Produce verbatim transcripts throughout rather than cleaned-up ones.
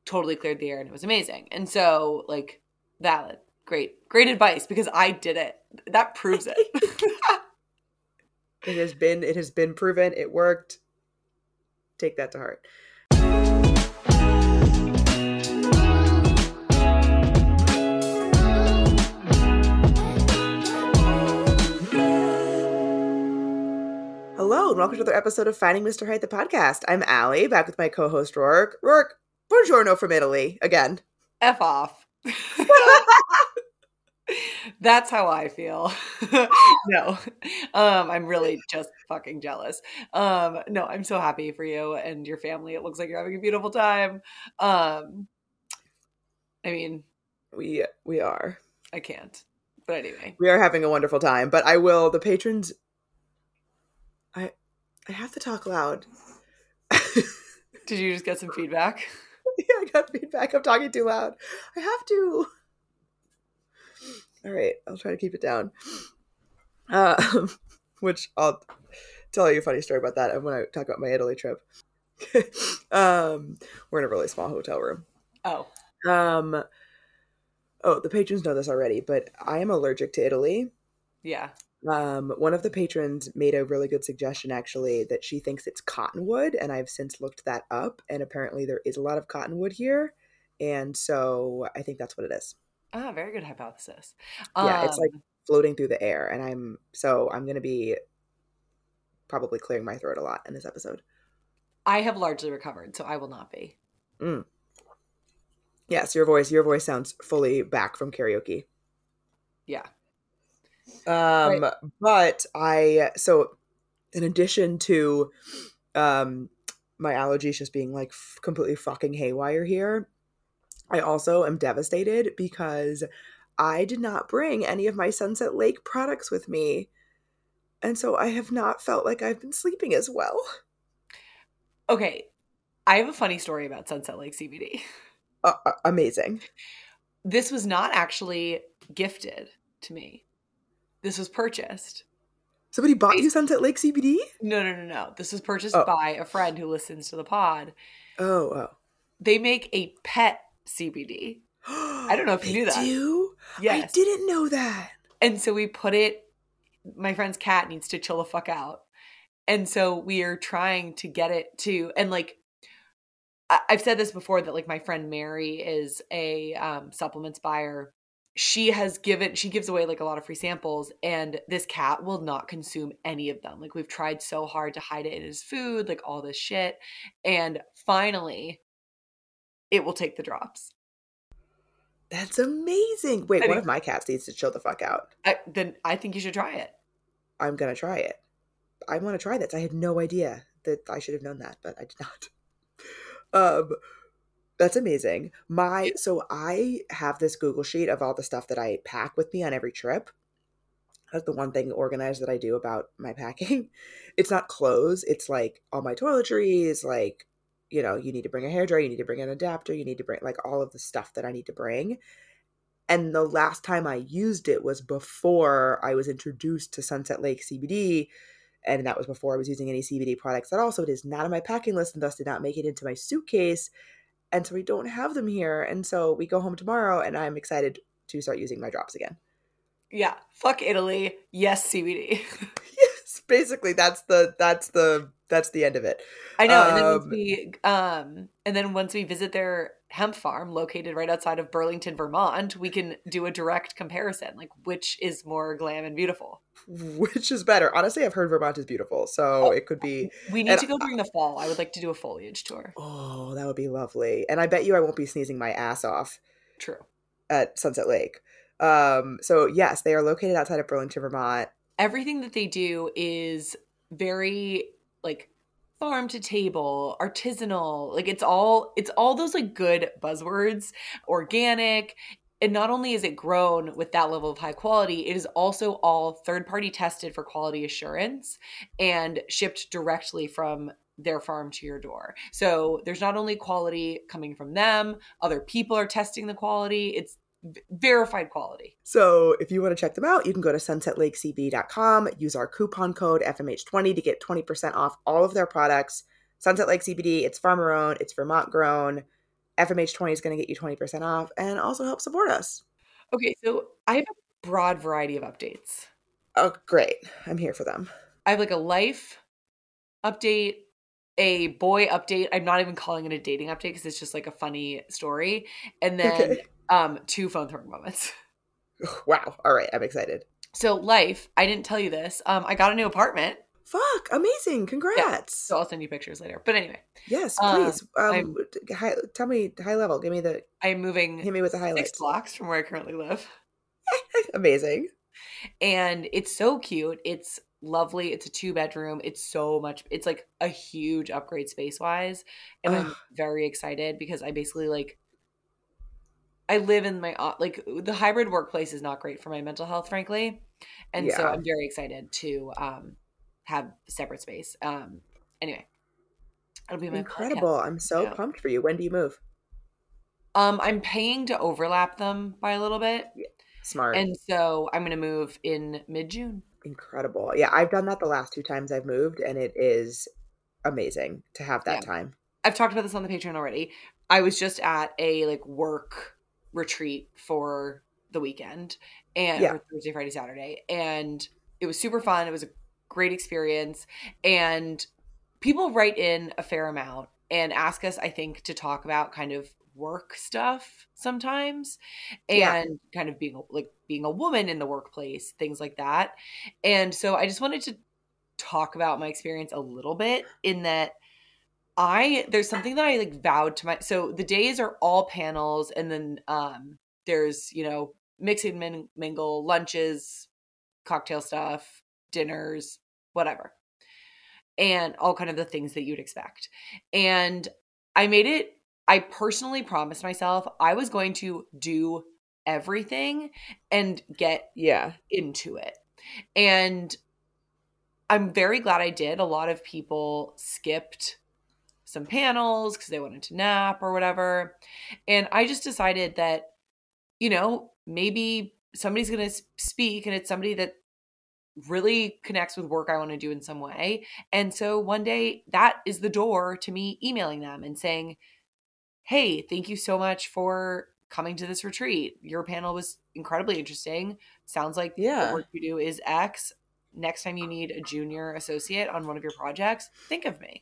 totally cleared the air and it was amazing. And so like valid, great, great advice because I did it. That proves it. It has been, it has been proven. It worked. Take that to heart. Hello, and welcome to another episode of Finding Mister Height, the podcast. I'm Allie, back with my co-host, Roark. Roark, buongiorno from Italy, again. F off. That's how I feel. No, um, I'm really just fucking jealous. Um, no, I'm so happy for you and your family. It looks like you're having a beautiful time. Um, I mean, We we are. I can't. But anyway. We are having a wonderful time, but I will, the patrons, I I have to talk loud. Did you just get some feedback? Yeah, I got feedback. I'm talking too loud. I have to. All right, I'll try to keep it down. Uh, which I'll tell you a funny story about that when I talk about my Italy trip. um, we're in a really small hotel room. Oh. Um. Oh, the patrons know this already, but I am allergic to Italy. Yeah. Um, one of the patrons made a really good suggestion, actually, that she thinks it's cottonwood, and I've since looked that up, and apparently there is a lot of cottonwood here, and so I think that's what it is. Ah, very good hypothesis. Yeah, um, it's like floating through the air, and I'm so I'm going to be probably clearing my throat a lot in this episode. I have largely recovered, so I will not be. Mm. Yes, your voice, your voice sounds fully back from karaoke. Yeah. Um, right. But I, so in addition to um, my allergies just being like f- completely fucking haywire here, I also am devastated because I did not bring any of my Sunset Lake products with me. And so I have not felt like I've been sleeping as well. Okay. I have a funny story about Sunset Lake C B D. Uh, uh, amazing. This was not actually gifted to me. This was purchased. Somebody bought you Sunset Lake C B D? No, no, no, no. This was purchased oh. by a friend who listens to the pod. Oh, oh. They make a pet C B D. I don't know if you they knew that. Do? Yes. I didn't know that. And so we put it, my friend's cat needs to chill the fuck out. And so we are trying to get it to, and like, I've said this before that like my friend Mary is a um, supplements buyer. She has given, she gives away like a lot of free samples, and this cat will not consume any of them. Like we've tried so hard to hide it in his food, like all this shit. And finally it will take the drops. That's amazing. Wait, I one mean, of my cats needs to chill the fuck out. I, then I think you should try it. I'm going to try it. I want to try this. I had no idea that I should have known that, but I did not. Um, that's amazing. My, so I have this Google sheet of all the stuff that I pack with me on every trip. That's the one thing organized that I do about my packing. It's not clothes. It's like all my toiletries, like, you know, you need to bring a hairdryer, you need to bring an adapter, you need to bring like all of the stuff that I need to bring. And the last time I used it was before I was introduced to Sunset Lake C B D. And that was before I was using any C B D products at all. So it is not on my packing list and thus did not make it into my suitcase. And so we don't have them here. And so we go home tomorrow and I'm excited to start using my drops again. Yeah. Fuck Italy. Yes, C B D. Yes. Basically that's the, that's the, that's the end of it. I know. Um, and then once we, um, and then once we visit their hemp farm located right outside of Burlington, Vermont, we can do a direct comparison. Like which is more glam and beautiful. Which is better? Honestly, I've heard Vermont is beautiful, so oh, it could be. We need to go during the fall. I would like to do a foliage tour. Oh, that would be lovely. And I bet you I won't be sneezing my ass off. True. At Sunset Lake. Um, so yes, they are located outside of Burlington, Vermont. Everything that they do is very like farm to table, artisanal. Like it's all it's all those like good buzzwords, organic. And not only is it grown with that level of high quality, it is also all third-party tested for quality assurance and shipped directly from their farm to your door. So there's not only quality coming from them, other people are testing the quality. It's v- verified quality. So if you want to check them out, you can go to sunset lake c b d dot com, use our coupon code F M H twenty to get twenty percent off all of their products. Sunset Lake C B D, it's farmer owned, it's Vermont grown. F M H twenty is going to get you twenty percent off and also help support us. Okay, so I have a broad variety of updates. Oh, great. I'm here for them. I have like a life update, a boy update. I'm not even calling it a dating update because it's just like a funny story. And then Okay. um, two phone throwing moments. Wow. All right. I'm excited. So life, I didn't tell you this. Um, I got a new apartment. Fuck. Amazing. Yeah. Congrats. So I'll send you pictures later. But anyway. Yes, Um, please. Um, I'm high, tell me high level. Give me the, I'm moving hit me with the six highlights. blocks from where I currently live. Amazing. And it's so cute. It's lovely. It's a two bedroom. It's so much. It's like a huge upgrade space wise. And I'm Ugh. very excited because I basically like, I live in my, o- like the hybrid workplace is not great for my mental health, frankly. And so Yeah. I'm very excited to um, have separate space. Um, anyway, it'll be my Incredible. podcast. I'm so Yeah. pumped for you. When do you move? Um, I'm paying to overlap them by a little bit. Yeah. Smart. And so I'm going to move in mid June. Incredible. Yeah, I've done that the last two times I've moved, and it is amazing to have that Yeah. time. I've talked about this on the Patreon already. I was just at a like work retreat for the weekend and Yeah. or Thursday, Friday, Saturday. And it was super fun. It was a great experience. And people write in a fair amount and ask us, I think, to talk about kind of work stuff sometimes Yeah. and kind of being like being a woman in the workplace, things like that. And so I just wanted to talk about my experience a little bit in that I there's something that I like vowed to my so the days are all panels and then um there's, you know, mix and min- mingle, lunches, cocktail stuff, dinners, whatever. And all kind of the things that you'd expect. And I made it I personally promised myself I was going to do everything and get Yeah. into it. And I'm very glad I did. A lot of people skipped some panels because they wanted to nap or whatever. And I just decided that, you know, maybe somebody's going to speak and it's somebody that really connects with work I want to do in some way. And so one day that is the door to me emailing them and saying, hey, thank you so much for coming to this retreat. Your panel was incredibly interesting. Sounds like the Yeah. work you do is X. Next time you need a junior associate on one of your projects, think of me.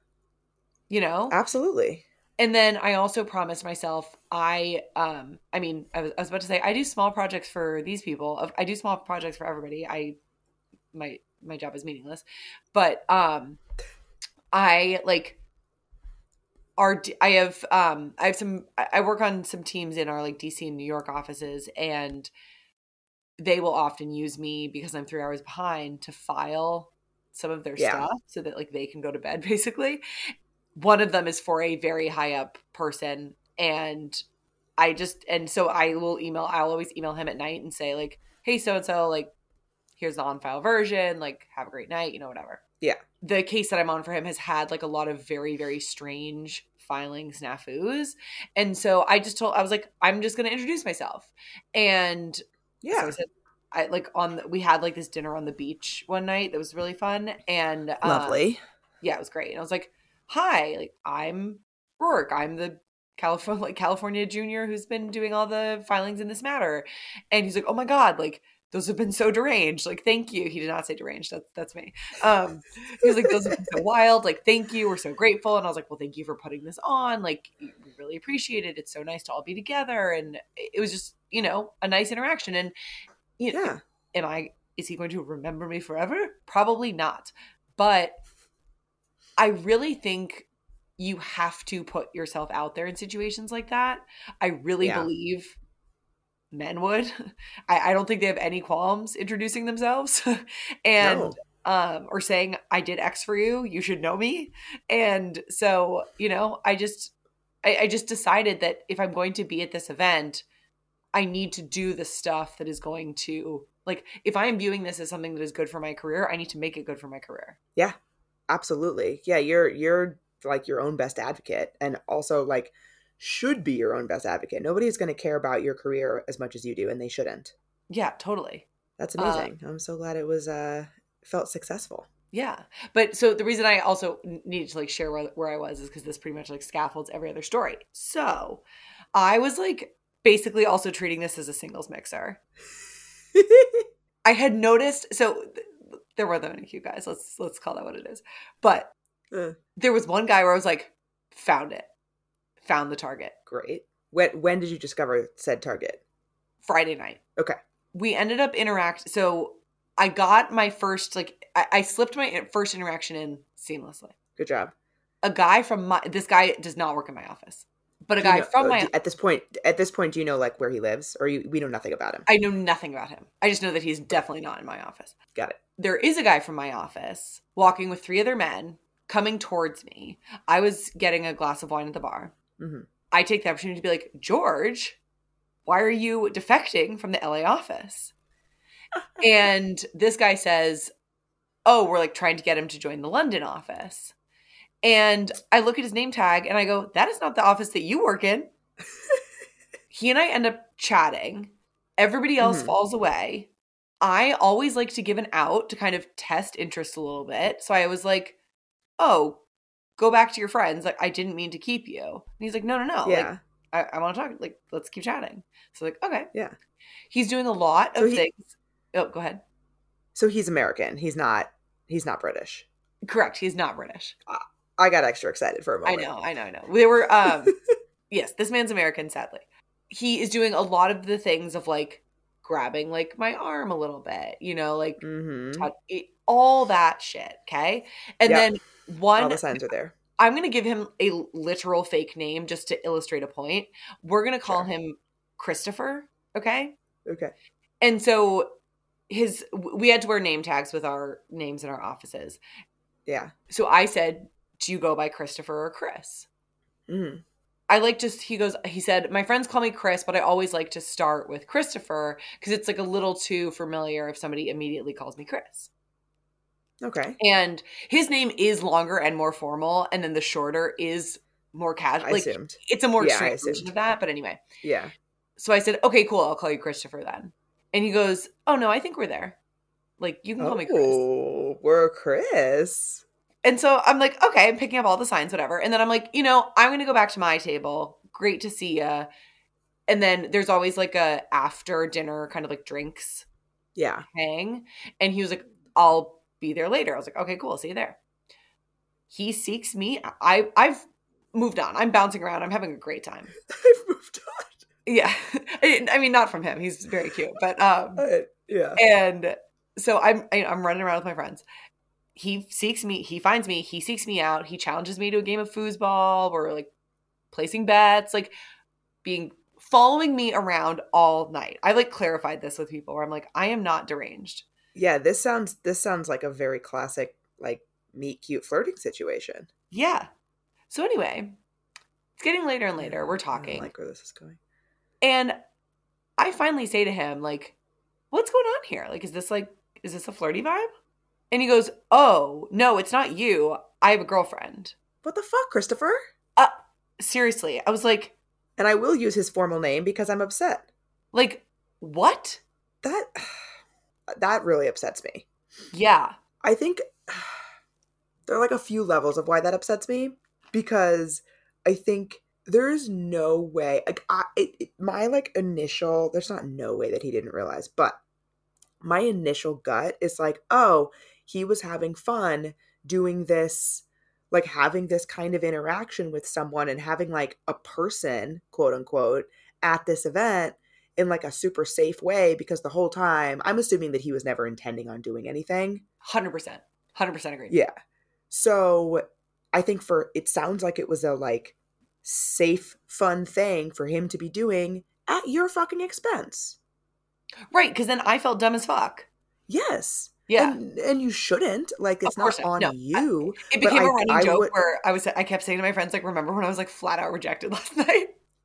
You know? Absolutely. And then I also promised myself I um I mean I was, I was about to say I do small projects for these people. I do small projects for everybody. I my my job is meaningless. But um I like our I have um I have some I work on some teams in our like D C and New York offices, and they will often use me because I'm three hours behind to file some of their Yeah. stuff so that like they can go to bed basically. One of them is for a very high up person, and I just and so I will email I'll always email him at night and say like, hey, so and so, like here's the on file version, like have a great night, you know, whatever. Yeah. The case that I'm on for him has had like a lot of very, very strange filing snafus. And so I just told I was like, I'm just gonna introduce myself. And Yeah. so I said I like on we had like this dinner on the beach one night that was really fun. And um, Lovely. yeah, it was great. And I was like, hi, like I'm Rourke. I'm the California like California junior who's been doing all the filings in this matter. And he's like, oh my God, like those have been so deranged. Like, thank you. He did not say deranged. That's that's me. Um, he was like, those have been so wild. Like, thank you. We're so grateful. And I was like, well, thank you for putting this on. Like, we really appreciate it. It's so nice to all be together. And it was just, you know, a nice interaction. And you know, Yeah. am I? Is he going to remember me forever? Probably not. But I really think you have to put yourself out there in situations like that. I really Yeah. believe men would. I, I don't think they have any qualms introducing themselves and No. um or saying I did X for you, you should know me. And so, you know, I just I, I just decided that if I'm going to be at this event, I need to do the stuff that is going to like if I am viewing this as something that is good for my career, I need to make it good for my career. Yeah. Absolutely. Yeah, you're you're like your own best advocate, and also like should be your own best advocate. Nobody's going to care about your career as much as you do, and they shouldn't. Yeah, totally. That's Uh, amazing. I'm so glad it was uh felt successful. Yeah. But so the reason I also needed to like share where, where I was is because this pretty much like scaffolds every other story. So I was like basically also treating this as a singles mixer. I had noticed, so th- there were the cute guys. Let's let's call that what it is. But Uh, there was one guy where I was like, found it, found the target. great. When when did you discover said target? Friday night. Okay. We ended up interact. So I got my first like I, I slipped my first interaction in seamlessly. Good job. A guy from my this guy does not work in my office, but a Do you guy know, from uh, my do- at this point? At this point, do you know like where he lives, or you, we know nothing about him? I know nothing about him. I just know that he's definitely not in my office. Got it. There is a guy from my office walking with three other men coming towards me. I was getting a glass of wine at the bar. Mm-hmm. I take the opportunity to be like, George, why are you defecting from the L A office? And this guy says, oh, we're like trying to get him to join the London office. And I look at his name tag and I go, that is not the office that you work in. He and I end up chatting. Everybody else Mhm. falls away. I always like to give an out to kind of test interest a little bit. So I was like, oh, go back to your friends. Like, I didn't mean to keep you. And he's like, no, no, no. Yeah. Like, I, I want to talk. Like, let's keep chatting. So like, okay. Yeah. He's doing a lot So of he- things. Oh, go ahead. So he's American. He's not. He's not British. Correct. He's not British. I got extra excited for a I moment. know, I know, I know. They were, um, yes, this man's American, sadly. He is doing a lot of the things of like grabbing like my arm a little bit, you know, like Mm-hmm. touch, it, all that shit. Okay. And Yep. then one, All the signs are there. I'm going to give him a literal fake name just to illustrate a point. We're going to call Sure. him Christopher. Okay. Okay. And so his, we had to wear name tags with our names in our offices. Yeah. So I said, do you go by Christopher or Chris? Mm-hmm. I like just, he goes, he said, my friends call me Chris, but I always like to start with Christopher because it's like a little too familiar if somebody immediately calls me Chris. Okay. And his name is longer and more formal, and then the shorter is more casual. I Like, assumed. it's a more Yeah, I extreme version assumed. of that, but anyway. Yeah. So I said, okay, cool, I'll call you Christopher then. And he goes, oh no, I think we're there. Like, you can call me Chris. Oh, we're Chris. And so I'm like, okay, I'm picking up all the signs, whatever. And then I'm like, you know, I'm going to go back to my table. Great to see ya. And then there's always like a after dinner kind of like drinks Yeah. hang. And he was like, I'll be there later. I was like, okay, cool. See you there. He seeks me. I, I've moved on. I'm bouncing around. I'm having a great time. I've moved on. Yeah. I, I mean, not from him. He's very cute, but, um, Uh, yeah. and so I'm, I, I'm running around with my friends. He seeks me, he finds me, he seeks me out, he challenges me to a game of foosball, we're like placing bets, like being following me around all night. I like clarified this with people where I'm like, I am not deranged. Yeah. This sounds. This sounds like a very classic, like meet cute flirting situation. Yeah. So anyway, it's getting later and later. We're I talking. don't like where this is going. And I finally say to him, like, what's going on here? Like, is this like, is this a flirty vibe? And he goes, oh, no, it's not you. I have a girlfriend. What the fuck, Christopher? Uh, seriously. I was like, And I will use his formal name because I'm upset. like, what? That that really upsets me. Yeah. I think there are like a few levels of why that upsets me because I think there's no way like I it, it, my like initial there's not no way that he didn't realize, but my initial gut is like, oh, he was having fun doing this, like having this kind of interaction with someone and having like a person, quote unquote, at this event in like a super safe way because the whole time I'm assuming that he was never intending on doing anything. one hundred percent. one hundred percent agree. Yeah. So I think for it sounds like it was a like safe, fun thing for him to be doing at your fucking expense. Right. Because then I felt dumb as fuck. Yes. Yeah. And, and you shouldn't. Like, it's Of course not not. on No, you. I, it but became a I- running I joke would- where I was, I kept saying to my friends, like, remember when I was like flat out rejected last night?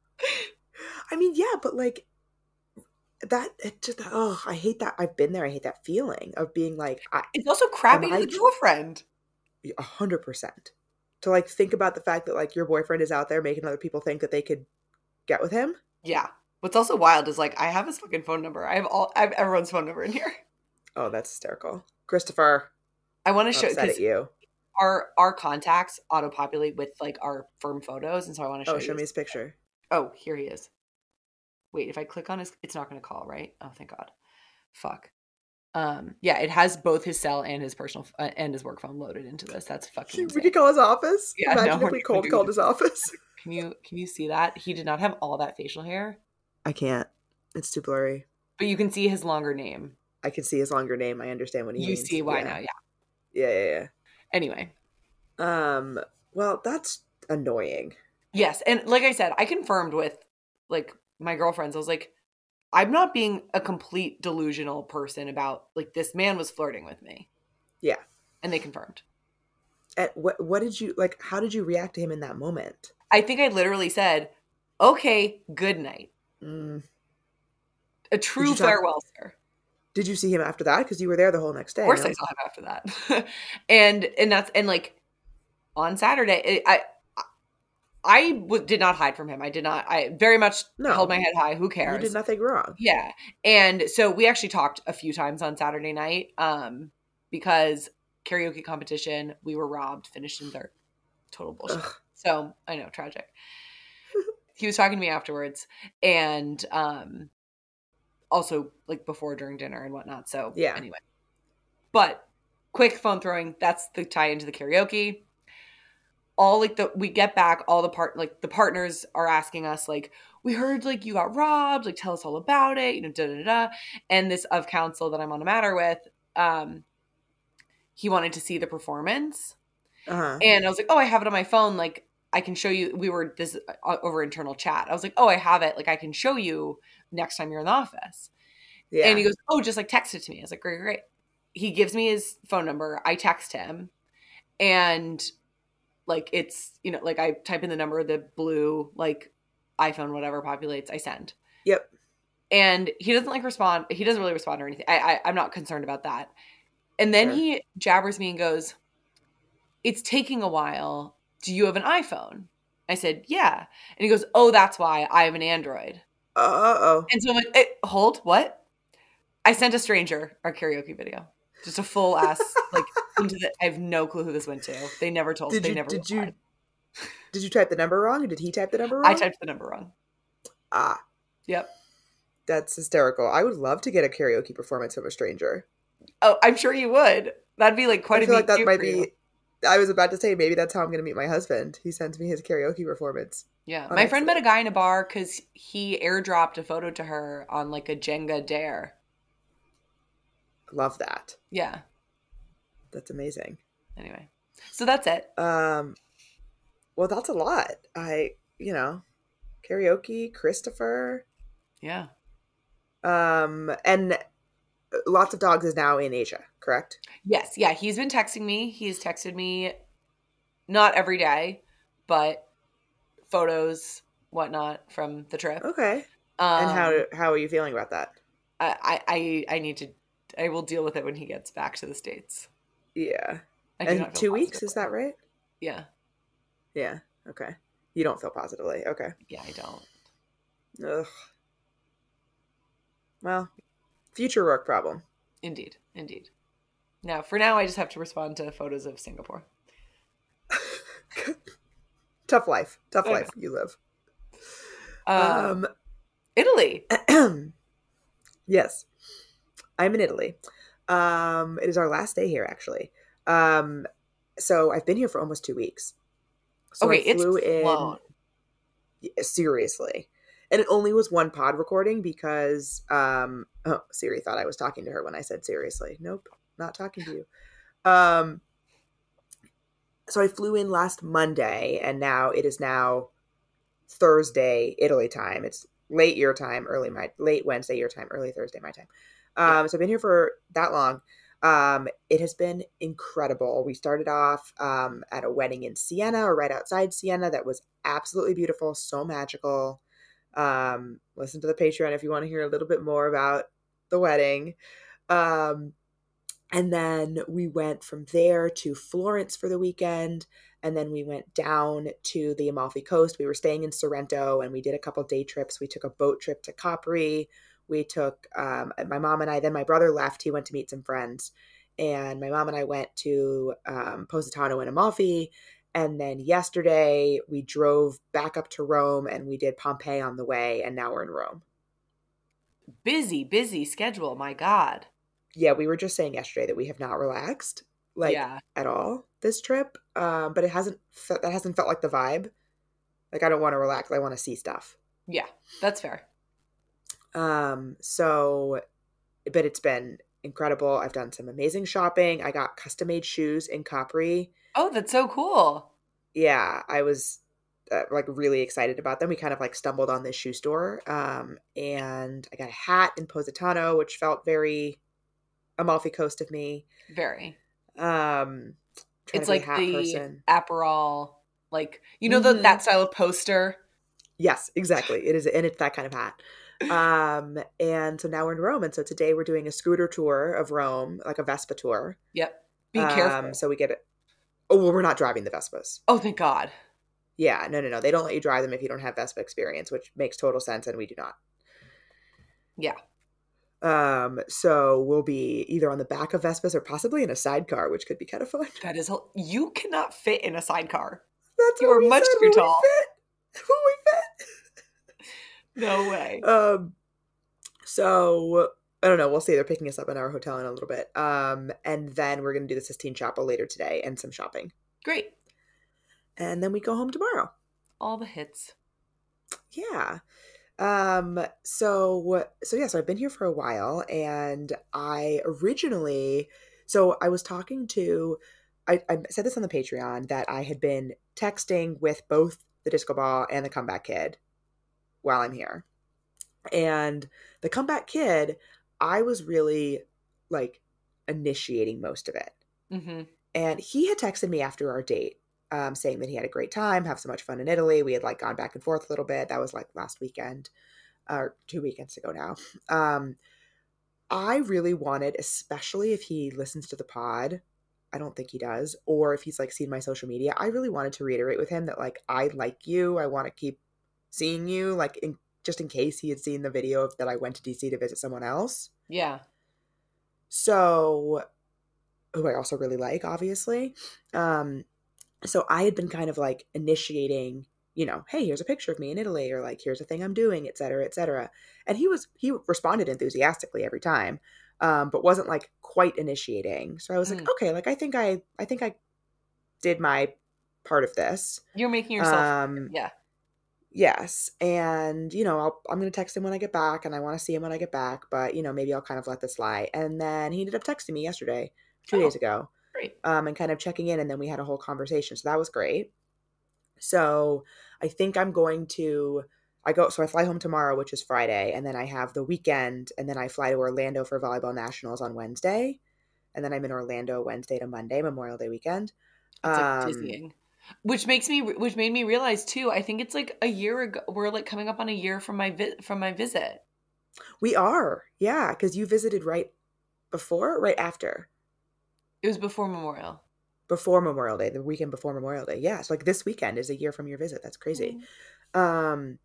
I mean, yeah, but like that, it just, oh, I hate that. I've been there. I hate that feeling of being like, I, It's also crappy Am to I the j- girlfriend. a hundred percent. To like think about the fact that like your boyfriend is out there making other people think that they could get with him. Yeah. What's also wild is like I have his fucking phone number. I have all I have everyone's phone number in here. Oh, that's hysterical. Christopher, I want to show Upset because at you. our our contacts auto populate with like our firm photos, and so I want to show Oh, you. show me his picture. Oh, here he is. Wait, if I click on his, it's not going to call, right? Oh, thank God. Fuck. Um, yeah, it has both his cell and his personal uh, and his work phone loaded into this. That's fucking insane. We could call his office. Yeah, Imagine no, if we cold called his office. Can you can you see that? He did not have all that facial hair. I can't. It's too blurry. But you can see his longer name. I can see his longer name. I understand what he you means. You see why yeah. now, yeah. Yeah, yeah, yeah. Anyway. Um, well, that's annoying. Yes, and like I said, I confirmed with like my girlfriends. I was like, I'm not being a complete delusional person about like this man was flirting with me. Yeah. And they confirmed. And what what did you like how did you react to him in that moment? I think I literally said, "Okay, good night." Mm. A true farewell, talk- sir. Did you see him after that? Because you were there the whole next day. Of course, no? I saw him after that. and and that's and like on Saturday, I I w- did not hide from him. I did not. I very much no. held my head high. Who cares? You did nothing wrong. Yeah. And so we actually talked a few times on Saturday night um, because karaoke competition, we were robbed, finished in third. Total bullshit. Ugh. So I know, tragic. He was talking to me afterwards and um, also like before, during dinner and whatnot. So yeah. Anyway. But quick phone throwing. That's the tie into the karaoke. All like the we get back all the part like the partners are asking us like we heard like you got robbed, like tell us all about it, you know, da da da. And this of counsel that I'm on a matter with, um, he wanted to see the performance, uh-huh. and I was like, oh, I have it on my phone, like I can show you. We were this uh, over internal chat. I was like, oh, I have it, like I can show you next time you're in the office. Yeah. And he goes, oh, just like text it to me. I was like, great, great. He gives me his phone number. I text him, and like it's, you know, like I type in the number, the blue, like iPhone, whatever populates, I send. Yep. And he doesn't like respond. He doesn't really respond or anything. I, I I'm not concerned about that. And then sure. he jabbers me and goes, it's taking a while. Do you have an iPhone? I said, yeah. And he goes, oh, that's why I have an Android. Uh-oh. And so I'm like, hey, hold, what? I sent a stranger our karaoke video. Just a full ass, like, into the, I have no clue who this went to. They never told. Did they you, never did replied. you Did you type the number wrong, or did he type the number wrong? I typed the number wrong. Ah. Yep. That's hysterical. I would love to get a karaoke performance from a stranger. Oh, I'm sure you would. That'd be like quite I a feel like that might be. You. I was about to say maybe that's how I'm going to meet my husband. He sends me his karaoke performance. Yeah, my friend met a guy in a bar because he airdropped a photo to her on like a Jenga dare. Love that. Yeah. That's amazing. Anyway, so that's it. Um, well, that's a lot. I, you know, karaoke, Christopher. Yeah. Um, and Lots of Dogs is now in Asia, correct? Yes. Yeah. He's been texting me. He's texted me not every day, but photos, whatnot from the trip. Okay. Um, and how how are you feeling about that? I, I, I need to, I will deal with it when he gets back to the States. Yeah. I and two weeks, is that right? Yeah. Yeah. Okay. You don't feel positively. Okay. Yeah, I don't. Ugh. Well, future work problem. Indeed. Indeed. Now, for now, I just have to respond to photos of Singapore. Tough life. Tough life you live. Um, um Italy. Yes. I'm in Italy. Um, it is our last day here, actually. Um, so I've been here for almost two weeks. So okay, I flew it's flown. in. Seriously. And it only was one pod recording because um, oh, Siri thought I was talking to her when I said seriously. Nope, not talking to you. Um, so I flew in last Monday, and now it is now Thursday, Italy time. It's late your time, early my late Wednesday your time, early Thursday my time. Um, yeah. So I've been here for that long. Um, it has been incredible. We started off um, at a wedding in Siena, or right outside Siena, that was absolutely beautiful, so magical. Um, listen to the Patreon if you want to hear a little bit more about the wedding. Um, and then we went from there to Florence for the weekend. And then we went down to the Amalfi Coast. We were staying in Sorrento, and we did a couple day trips. We took a boat trip to Capri. We took, um, my mom and I, then my brother left. He went to meet some friends. and my mom and I went to um, Positano and Amalfi. And then yesterday we drove back up to Rome and we did Pompeii on the way. And now we're in Rome. Busy, busy schedule. My God. Yeah, we were just saying yesterday that we have not relaxed like Yeah. at all this trip. Um, but it hasn't fe- that hasn't felt like the vibe. Like I don't want to relax. I want to see stuff. Yeah, that's fair. Um, so, but it's been incredible. I've done some amazing shopping. I got custom made shoes in Capri. Oh, that's so cool. Yeah, I was uh, like really excited about them. We kind of like stumbled on this shoe store. Um, and I got a hat in Positano, which felt very Amalfi Coast of me. Very. Um, trying It's to be a like hat the person. Aperol, like, you know, the, Mhm. that style of poster. Yes, exactly. It is, and it's that kind of hat. Um, and so now we're in Rome, and so today we're doing a scooter tour of Rome, like a Vespa tour. Yep. Be Um, careful. so we get it. Oh, well, we're not driving the Vespas. Oh, thank God. Yeah, no, no, no. They don't let you drive them if you don't have Vespa experience, which makes total sense, and we do not. Yeah. Um, so we'll be either on the back of Vespas or possibly in a sidecar, which could be kind of fun. That is, you cannot fit in a sidecar. That's You what are we much said. too Will tall. we fit? Will we fit? No way. Um, so I don't know. We'll see. They're picking us up in our hotel in a little bit. Um, and then we're going to do the Sistine Chapel later today and some shopping. Great. And then we go home tomorrow. All the hits. Yeah. Um, so, so yeah, so I've been here for a while and I originally, so I was talking to, I, I said this on the Patreon that I had been texting with both the Disco Ball and the Comeback Kid while I'm here. And the Comeback Kid, I was really like initiating most of it. Mm-hmm. And he had texted me after our date, um, saying that he had a great time, have so much fun in Italy. We had like gone back and forth a little bit. That was like last weekend, or two weekends ago now. Um, I really wanted, especially if he listens to the pod, I don't think he does, or if he's like seen my social media, I really wanted to reiterate with him that like, I like you. I want to keep seeing you, like in, just in case he had seen the video of that I went to D C to visit someone else. Yeah. So, who I also really like, obviously. Um, so I had been kind of like initiating, you know, hey, here's a picture of me in Italy, or like, here's a thing I'm doing, et cetera, et cetera. And he was, he responded enthusiastically every time, um, but wasn't like quite initiating. So I was Mm. like, okay, like, I think I, I think I did my part of this. You're making yourself. Um, yeah. Yes. And, you know, I'll, I'm going to text him when I get back and I want to see him when I get back, but, you know, maybe I'll kind of let this lie. And then he ended up texting me yesterday, two Oh, days ago, great. um, and kind of checking in. And then we had a whole conversation. So that was great. So I think I'm going to, I go, so I fly home tomorrow, which is Friday. And then I have the weekend and then I fly to Orlando for Volleyball Nationals on Wednesday. And then I'm in Orlando Wednesday to Monday, Memorial Day weekend. It's like Um, dizzying. Which makes me, which made me realize too, I think it's like a year ago, we're like coming up on a year from my vi- from my visit. We are. Yeah. Because you visited right before, or right after? It was before Memorial. Before Memorial Day, the weekend before Memorial Day. Yeah. So like this weekend is a year from your visit. That's crazy. Mm. Um,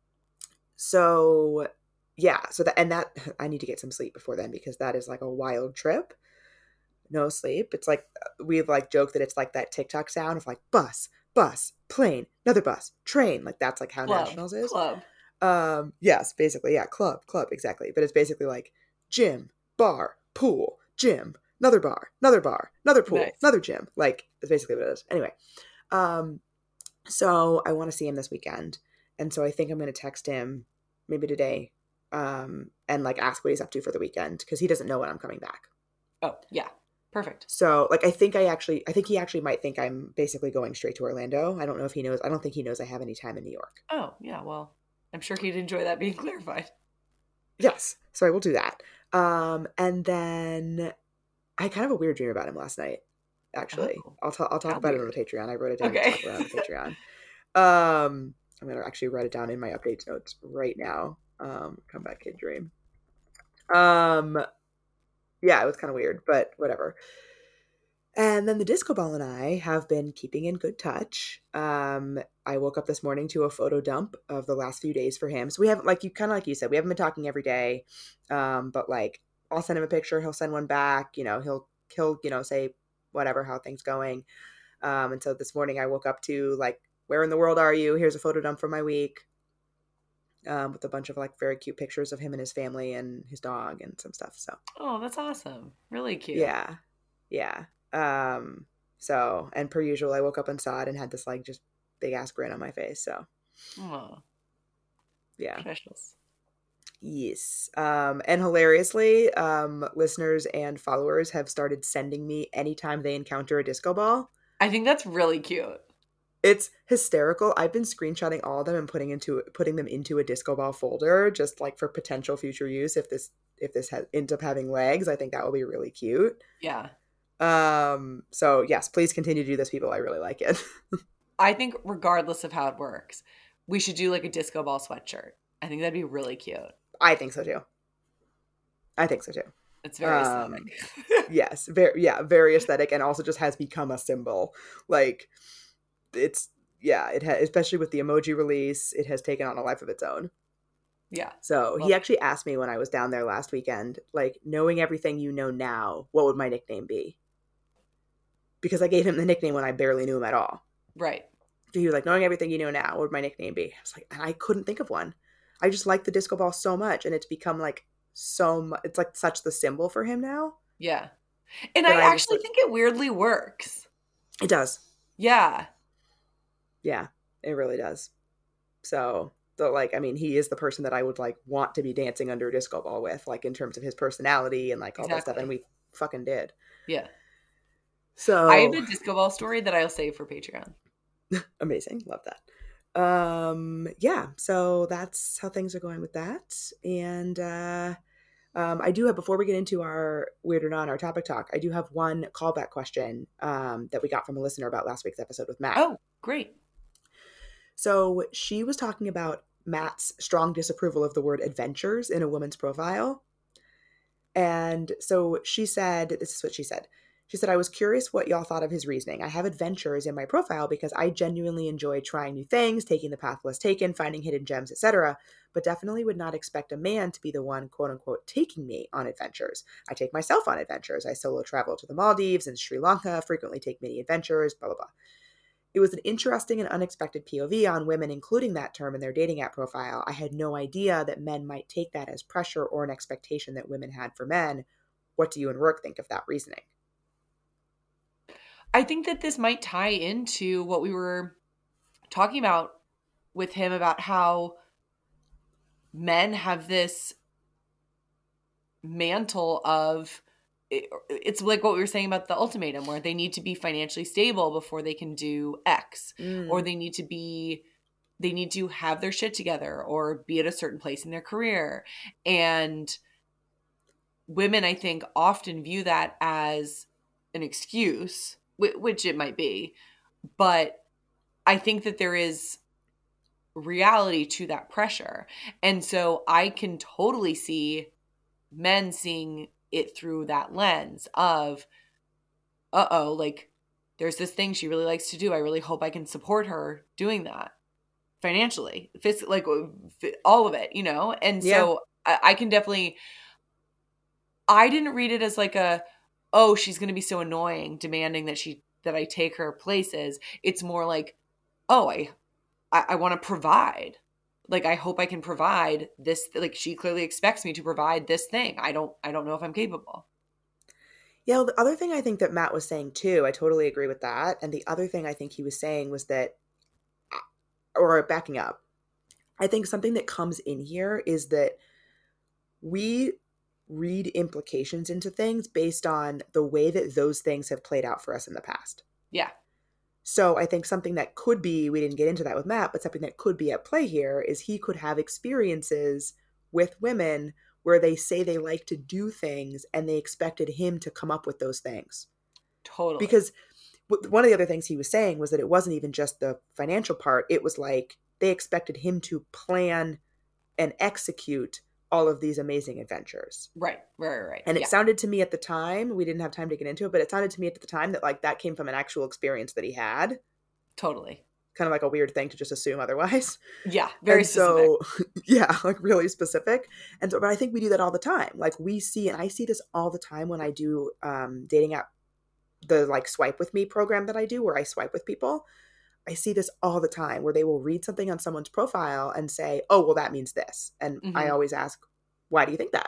so yeah. So that, and that, I need to get some sleep before then because that is like a wild trip. No sleep. It's like, we've like joked that it's like that TikTok sound of like bus, bus, plane, another bus, train. Like that's like how Club, Nationals is. Club. Um, yes, basically. Yeah. Club, club. Exactly. But it's basically like gym, bar, pool, gym, another bar, another bar, another pool, Nice. another gym. Like that's basically what it is. Anyway. Um, so I want to see him this weekend. And so I think I'm going to text him maybe today, um, and like ask what he's up to for the weekend because he doesn't know when I'm coming back. Oh, yeah. Perfect. So like, I think I actually, I think he actually might think I'm basically going straight to Orlando. I don't know if he knows. I don't think he knows I have any time in New York. Oh, yeah. Well, I'm sure he'd enjoy that being clarified. Yes. So I will do that. Um, and then I had kind of a weird dream about him last night, actually. Oh, I'll, ta- I'll talk how about weird. it on the Patreon. I wrote it down Okay. to talk about it on the Patreon. Um, I'm going to actually write it down in my updates notes right now. Um, Comeback Kid dream. Um, yeah, it was kind of weird, but whatever. And then the Disco Ball and I have been keeping in good touch. Um, I woke up this morning to a photo dump of the last few days for him. So we haven't, like you kind of like you said, we haven't been talking every day. Um, but like I'll send him a picture, he'll send one back. You know, he'll he'll, you know, say whatever, how things going. Um, and so this morning I woke up to like, where in the world are you? Here's a photo dump from my week. Um, with a bunch of like very cute pictures of him and his family and his dog and some stuff. So, oh, that's awesome. Really cute. yeah. Yeah. Um, so, and per usual, I woke up and saw it and had this like just big ass grin on my face. So, oh, yeah. Precious. Yes. Um, and hilariously, um, listeners and followers have started sending me anytime they encounter a disco ball. I think that's really cute. It's hysterical. I've been screenshotting all of them and putting into putting them into a disco ball folder, just like for potential future use. If this if this has, ends up having legs, I think that will be really cute. Yeah. Um. So yes, please continue to do this, people. I really like it. I think regardless of how it works, we should do like a disco ball sweatshirt. I think that'd be really cute. I think so too. I think so too. It's very um, aesthetic. Yes, very yeah, very aesthetic, and also just has become a symbol. Like. It's yeah it has, especially with the emoji release, it has taken on a life of its own. Yeah. So well, he actually asked me when I was down there last weekend, like, knowing everything you know now, what would my nickname be? Because I gave him the nickname when I barely knew him at all. Right. So he was like, knowing everything you know now, what would my nickname be? I was like, and I couldn't think of one. I just like the disco ball so much, and it's become like so much, it's like such the symbol for him now. Yeah. And I, I actually think it weirdly works. It does. Yeah. Yeah, it really does. So, so, like, I mean, he is the person that I would, like, want to be dancing under a disco ball with, like, in terms of his personality and, like, all exactly. that stuff. And we fucking did. Yeah. So. I have a disco ball story that I'll save for Patreon. Amazing. Love that. Um, yeah. So that's how things are going with that. And uh, um, I do have, before we get into our Weird or Not, our topic talk, I do have one callback question um, that we got from a listener about last week's episode with Matt. Oh, great. So she was talking about Matt's strong disapproval of the word adventures in a woman's profile. And so she said, this is what she said. She said, I was curious what y'all thought of his reasoning. I have adventures in my profile because I genuinely enjoy trying new things, taking the path less taken, finding hidden gems, et cetera, but definitely would not expect a man to be the one, quote unquote, taking me on adventures. I take myself on adventures. I solo travel to the Maldives and Sri Lanka, frequently take mini adventures, blah, blah, blah. It was an interesting and unexpected P O V on women including that term in their dating app profile. I had no idea that men might take that as pressure or an expectation that women had for men. What do you and Rourke think of that reasoning? I think that this might tie into what we were talking about with him about how men have this mantle of, it's like what we were saying about the ultimatum, where they need to be financially stable before they can do X, mm. or they need to be, they need to have their shit together or be at a certain place in their career. And women, I think, often view that as an excuse, which it might be, but I think that there is reality to that pressure. And so I can totally see men seeing it through that lens of, uh-oh, like, there's this thing she really likes to do. I really hope I can support her doing that financially, phys- like all of it, you know? And yeah. so I, I can definitely, I didn't read it as like a, oh, she's going to be so annoying, demanding that she, that I take her places. It's more like, oh, I, I, I want to provide. Like, I hope I can provide this. Like, she clearly expects me to provide this thing. I don't, I don't know if I'm capable. Yeah. Well, the other thing I think that Matt was saying too, I totally agree with that. And the other thing I think he was saying was that, or backing up, I think something that comes in here is that we read implications into things based on the way that those things have played out for us in the past. Yeah. So I think something that could be, we didn't get into that with Matt, but something that could be at play here is he could have experiences with women where they say they like to do things and they expected him to come up with those things. Totally. Because one of the other things he was saying was that it wasn't even just the financial part. It was like they expected him to plan and execute all of these amazing adventures. Right, right, right. And it yeah. sounded to me at the time, we didn't have time to get into it, but it sounded to me at the time that like that came from an actual experience that he had. Totally. kind of like a weird thing to just assume otherwise. Yeah, very and specific. So, yeah, like really specific. And so, but I think we do that all the time. Like we see, and I see this all the time when I do um, dating app, the like swipe with me program that I do where I swipe with people. I see this all the time where they will read something on someone's profile and say, oh, well, that means this. And mm-hmm. I always ask, why do you think that?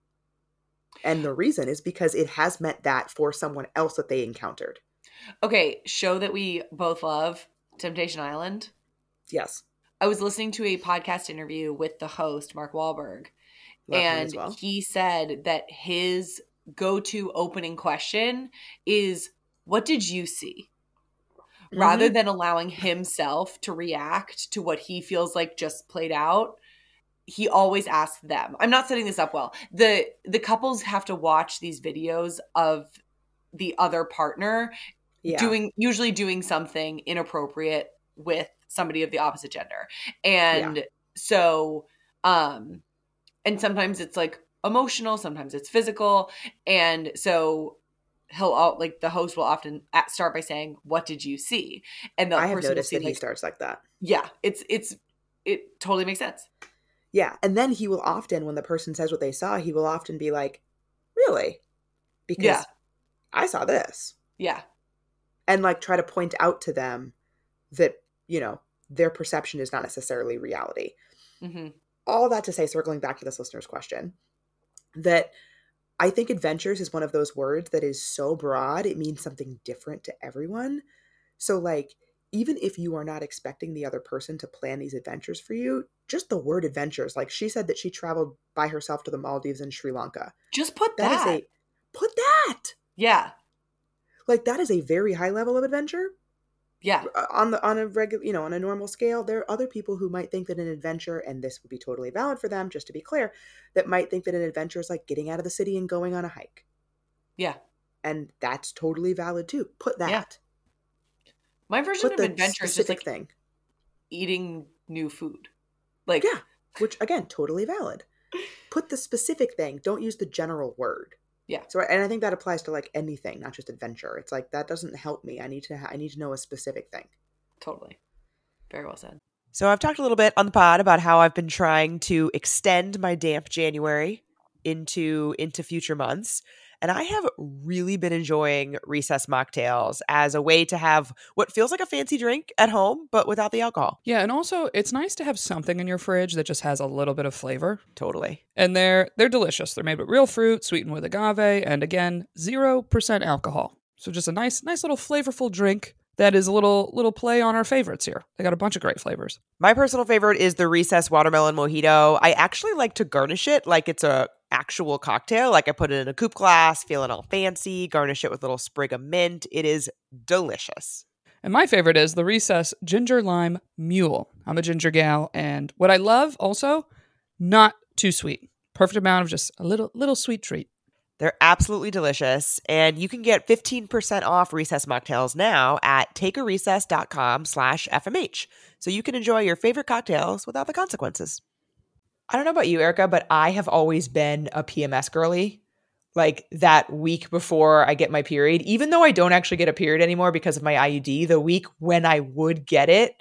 And the reason is because it has meant that for someone else that they encountered. Okay, show that we both love, Temptation Island. Yes. I was listening to a podcast interview with the host, Mark Wahlberg, love and well. he said that his go-to opening question is, what did you see? Mm-hmm. Rather than allowing himself to react to what he feels like just played out, he always asks them. I'm not setting this up well. The the couples have to watch these videos of the other partner yeah. doing usually doing something inappropriate with somebody of the opposite gender. And yeah. so um and sometimes it's like emotional, sometimes it's physical. And so he'll like the host will often start by saying, what did you see? And the I have person noticed will see, that like, he starts like that. Yeah, it's it's it totally makes sense. Yeah. And then he will often, when the person says what they saw, he will often be like, really? Because yeah. I saw this. Yeah. And like try to point out to them that, you know, their perception is not necessarily reality. Mm-hmm. All that to say, circling back to this listener's question, that I think adventures is one of those words that is so broad, it means something different to everyone. So like, even if you are not expecting the other person to plan these adventures for you, just the word adventures, like she said that she traveled by herself to the Maldives and Sri Lanka. Just put that. That is a, put that. Yeah. Like that is a very high level of adventure. Yeah. On the, on a regular, you know, on a normal scale, there are other people who might think that an adventure, and this would be totally valid for them, just to be clear, that might think that an adventure is like getting out of the city and going on a hike. Yeah. And that's totally valid too. Put that. Yeah. My version Put of adventure is just like thing. eating new food. Like, yeah, which again, totally valid. Put the specific thing. Don't use the general word. Yeah. So, and I think that applies to like anything, not just adventure. It's like, that doesn't help me. I need to, ha- I need to know a specific thing. Totally. Very well said. So I've talked a little bit on the pod about how I've been trying to extend my damp January into, into future months. And I have really been enjoying recess mocktails as a way to have what feels like a fancy drink at home, but without the alcohol. Yeah, and also it's nice to have something in your fridge that just has a little bit of flavor. Totally. And they're they're delicious. They're made with real fruit, sweetened with agave, and again, zero percent alcohol. So just a nice, nice little flavorful drink that is a little little play on our favorites here. They got a bunch of great flavors. My personal favorite is the Recess Watermelon Mojito. I actually like to garnish it like it's a actual cocktail. Like I put it in a coupe glass, feeling all fancy, garnish it with a little sprig of mint. It is delicious. And my favorite is the Recess Ginger Lime Mule. I'm a ginger gal, and what I love also, not too sweet. Perfect amount of just a little little sweet treat. They're absolutely delicious, and you can get fifteen percent off Recess mocktails now at takearecess.com slash FMH, so you can enjoy your favorite cocktails without the consequences. I don't know about you, Erica, but I have always been a P M S girly. Like that week before I get my period, even though I don't actually get a period anymore because of my I U D, the week when I would get it,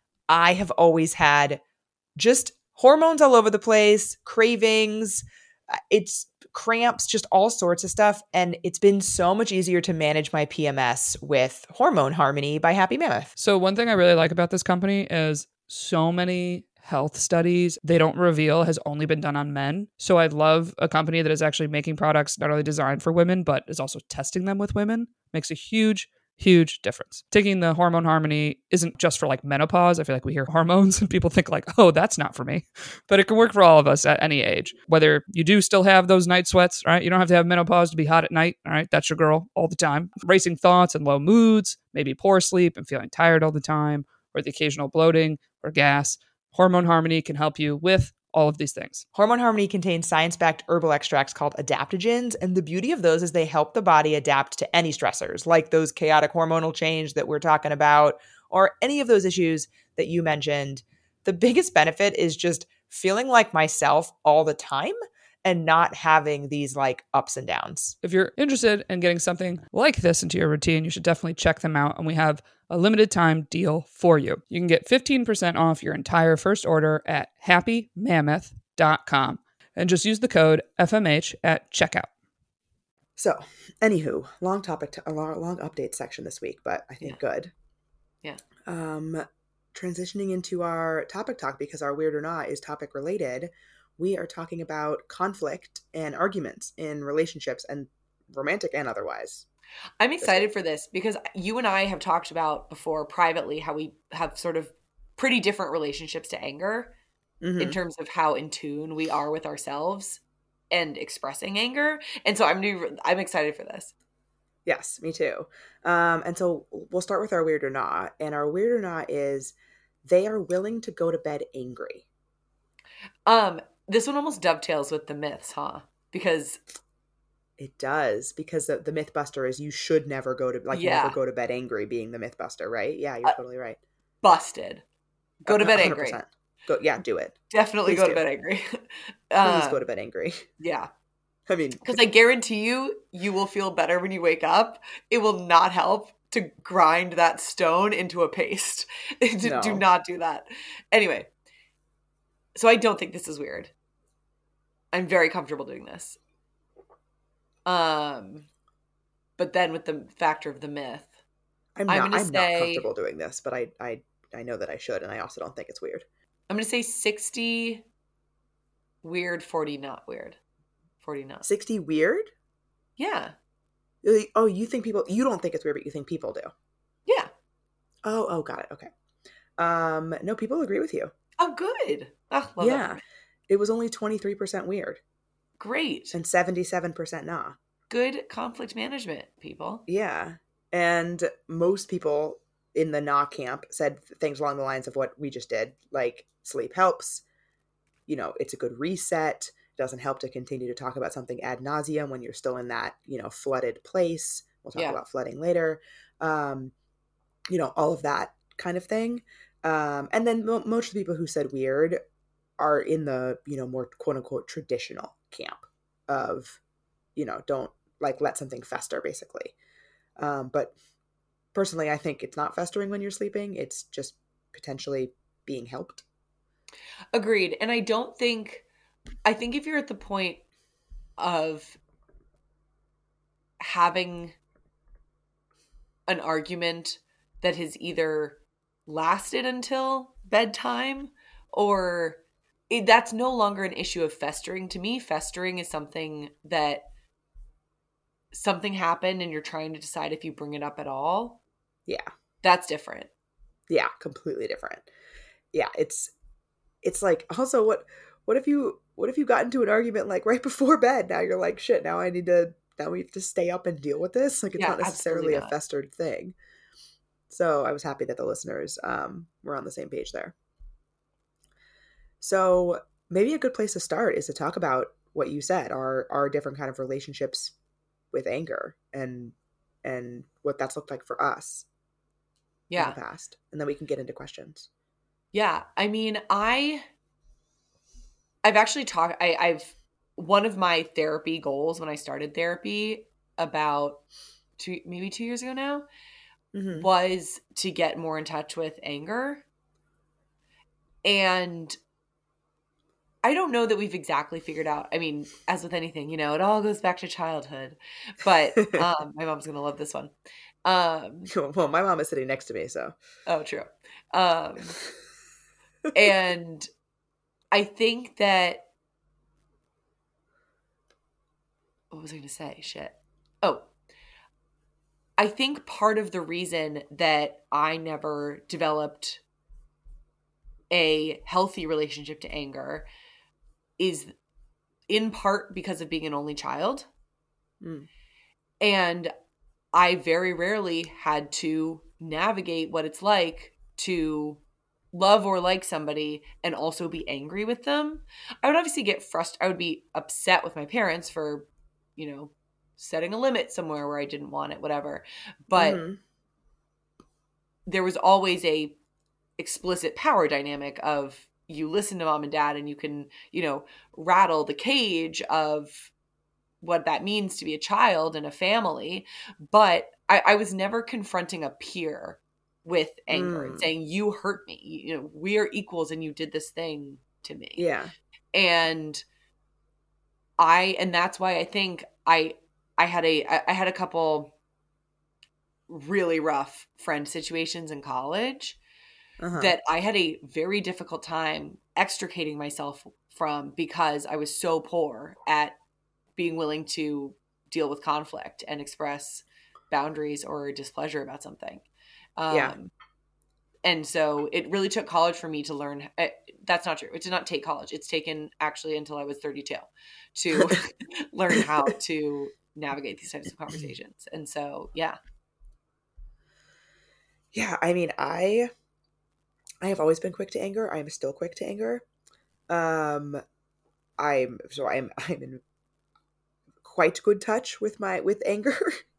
I have always had just hormones all over the place, cravings, it's cramps, just all sorts of stuff. And it's been so much easier to manage my P M S with Hormone Harmony by Happy Mammoth. So one thing I really like about this company is so many health studies they don't reveal has only been done on men. So I love a company that is actually making products not only designed for women, but is also testing them with women. Makes a huge, huge difference. Taking the Hormone Harmony isn't just for like menopause. I feel like we hear hormones and people think like, oh, that's not for me. But it can work for all of us at any age. Whether you do still have those night sweats, right? You don't have to have menopause to be hot at night, all right? That's your girl all the time. Racing thoughts and low moods, maybe poor sleep and feeling tired all the time, or the occasional bloating or gas. Hormone Harmony can help you with all of these things. Hormone Harmony contains science-backed herbal extracts called adaptogens, and the beauty of those is they help the body adapt to any stressors, like those chaotic hormonal change that we're talking about, or any of those issues that you mentioned. The biggest benefit is just feeling like myself all the time and not having these like ups and downs. If you're interested in getting something like this into your routine, you should definitely check them out. And we have a limited time deal for you. You can get fifteen percent off your entire first order at happy mammoth dot com and just use the code F M H at checkout. So, anywho, long topic, to, a long, long update section this week, but I think Yeah. good. Yeah. Um, transitioning into our topic talk, because our Weird or Not is topic related, we are talking about conflict and arguments in relationships, and romantic and otherwise. I'm excited for this because you and I have talked about before privately how we have sort of pretty different relationships to anger Mm-hmm. in terms of how in tune we are with ourselves and expressing anger. And so I'm new, I'm excited for this. Yes, me too. Um, and so we'll start with our Weird or Not. And our Weird or Not is they are willing to go to bed angry. Um, this one almost dovetails with the myths, huh? Because it does, because the, the Mythbuster is you should never go to like yeah. never go to bed angry, being the Mythbuster, right? Yeah, you're uh, totally right. Busted. Go to bed one hundred percent. angry. Go, yeah, do it. Definitely Please go do. to bed angry. Please uh, go to bed angry. Yeah. I mean, because I guarantee you, you will feel better when you wake up. It will not help to grind that stone into a paste. No. Do not do that. Anyway, so I don't think this is weird. I'm very comfortable doing this. Um, but then with the factor of the myth, I'm I'm not. gonna I'm say- not comfortable doing this, but I, I, I know that I should, and I also don't think it's weird. I'm going to say sixty weird, forty not weird. forty not. sixty weird? Yeah. Oh, you think people? You don't think it's weird, but you think people do. Yeah. Oh, oh, got it. Okay. Um, no, people agree with you. Oh, good. Oh, love Yeah. that for me. It was only twenty-three percent weird Great. and seventy-seven percent nah. Good conflict management, people. Yeah. And most people in the nah camp said things along the lines of what we just did, like sleep helps, you know, it's a good reset. It doesn't help to continue to talk about something ad nauseum when you're still in that, you know, flooded place. We'll talk Yeah. about flooding later. Um, you know, all of that kind of thing. Um, and then mo- most of the people who said weird are in the, you know, more quote unquote traditional camp of, you know, don't like let something fester basically. Um, but personally, I think it's not festering when you're sleeping. It's just potentially being helped. Agreed. And I don't think, I think if you're at the point of having an argument that has either lasted until bedtime or it, that's no longer an issue of festering. To me, festering is something that something happened and you're trying to decide if you bring it up at all. Yeah. That's different. Yeah, completely different. Yeah, it's it's like also what what if you what if you got into an argument like right before bed? Now you're like, shit, now I need to now we have to stay up and deal with this. Like it's Yeah, not necessarily absolutely a not. festered thing. So I was happy that the listeners um, were on the same page there. So maybe a good place to start is to talk about what you said, our our different kind of relationships with anger and and what that's looked like for us in Yeah. the past. And then we can get into questions. Yeah. I mean, I, I've actually talked, I, I've, one of my therapy goals when I started therapy about two, maybe two years ago now, Mm-hmm. was to get more in touch with anger. And I don't know that we've exactly figured out. I mean, as with anything, you know, it all goes back to childhood. But um, my mom's going to love this one. Um, Well, my mom is sitting next to me, so. oh, true. Um, and I think that, what was I going to say? Shit. Oh, I think part of the reason that I never developed a healthy relationship to anger is in part because of being an only child. Mm. And I very rarely had to navigate what it's like to love or like somebody and also be angry with them. I would obviously get frustrated. I would be upset with my parents for, you know, setting a limit somewhere where I didn't want it, whatever. But Mhm. there was always a explicit power dynamic of you listen to mom and dad and you can, you know, rattle the cage of what that means to be a child in a family. But I, I was never confronting a peer with anger and Mm. saying, you hurt me. You know, we are equals and you did this thing to me. Yeah. And I, and that's why I think I, I had a, I had a couple really rough friend situations in college Uh-huh. that I had a very difficult time extricating myself from because I was so poor at being willing to deal with conflict and express boundaries or displeasure about something. Um, Yeah. And so it really took college for me to learn. Uh, that's not true. It did not take college. It's taken actually until I was thirty-two to learn how to navigate these types of conversations. And so, yeah. Yeah, I mean, I I have always been quick to anger. I am still quick to anger. Um I'm so I'm I'm in quite good touch with my with anger.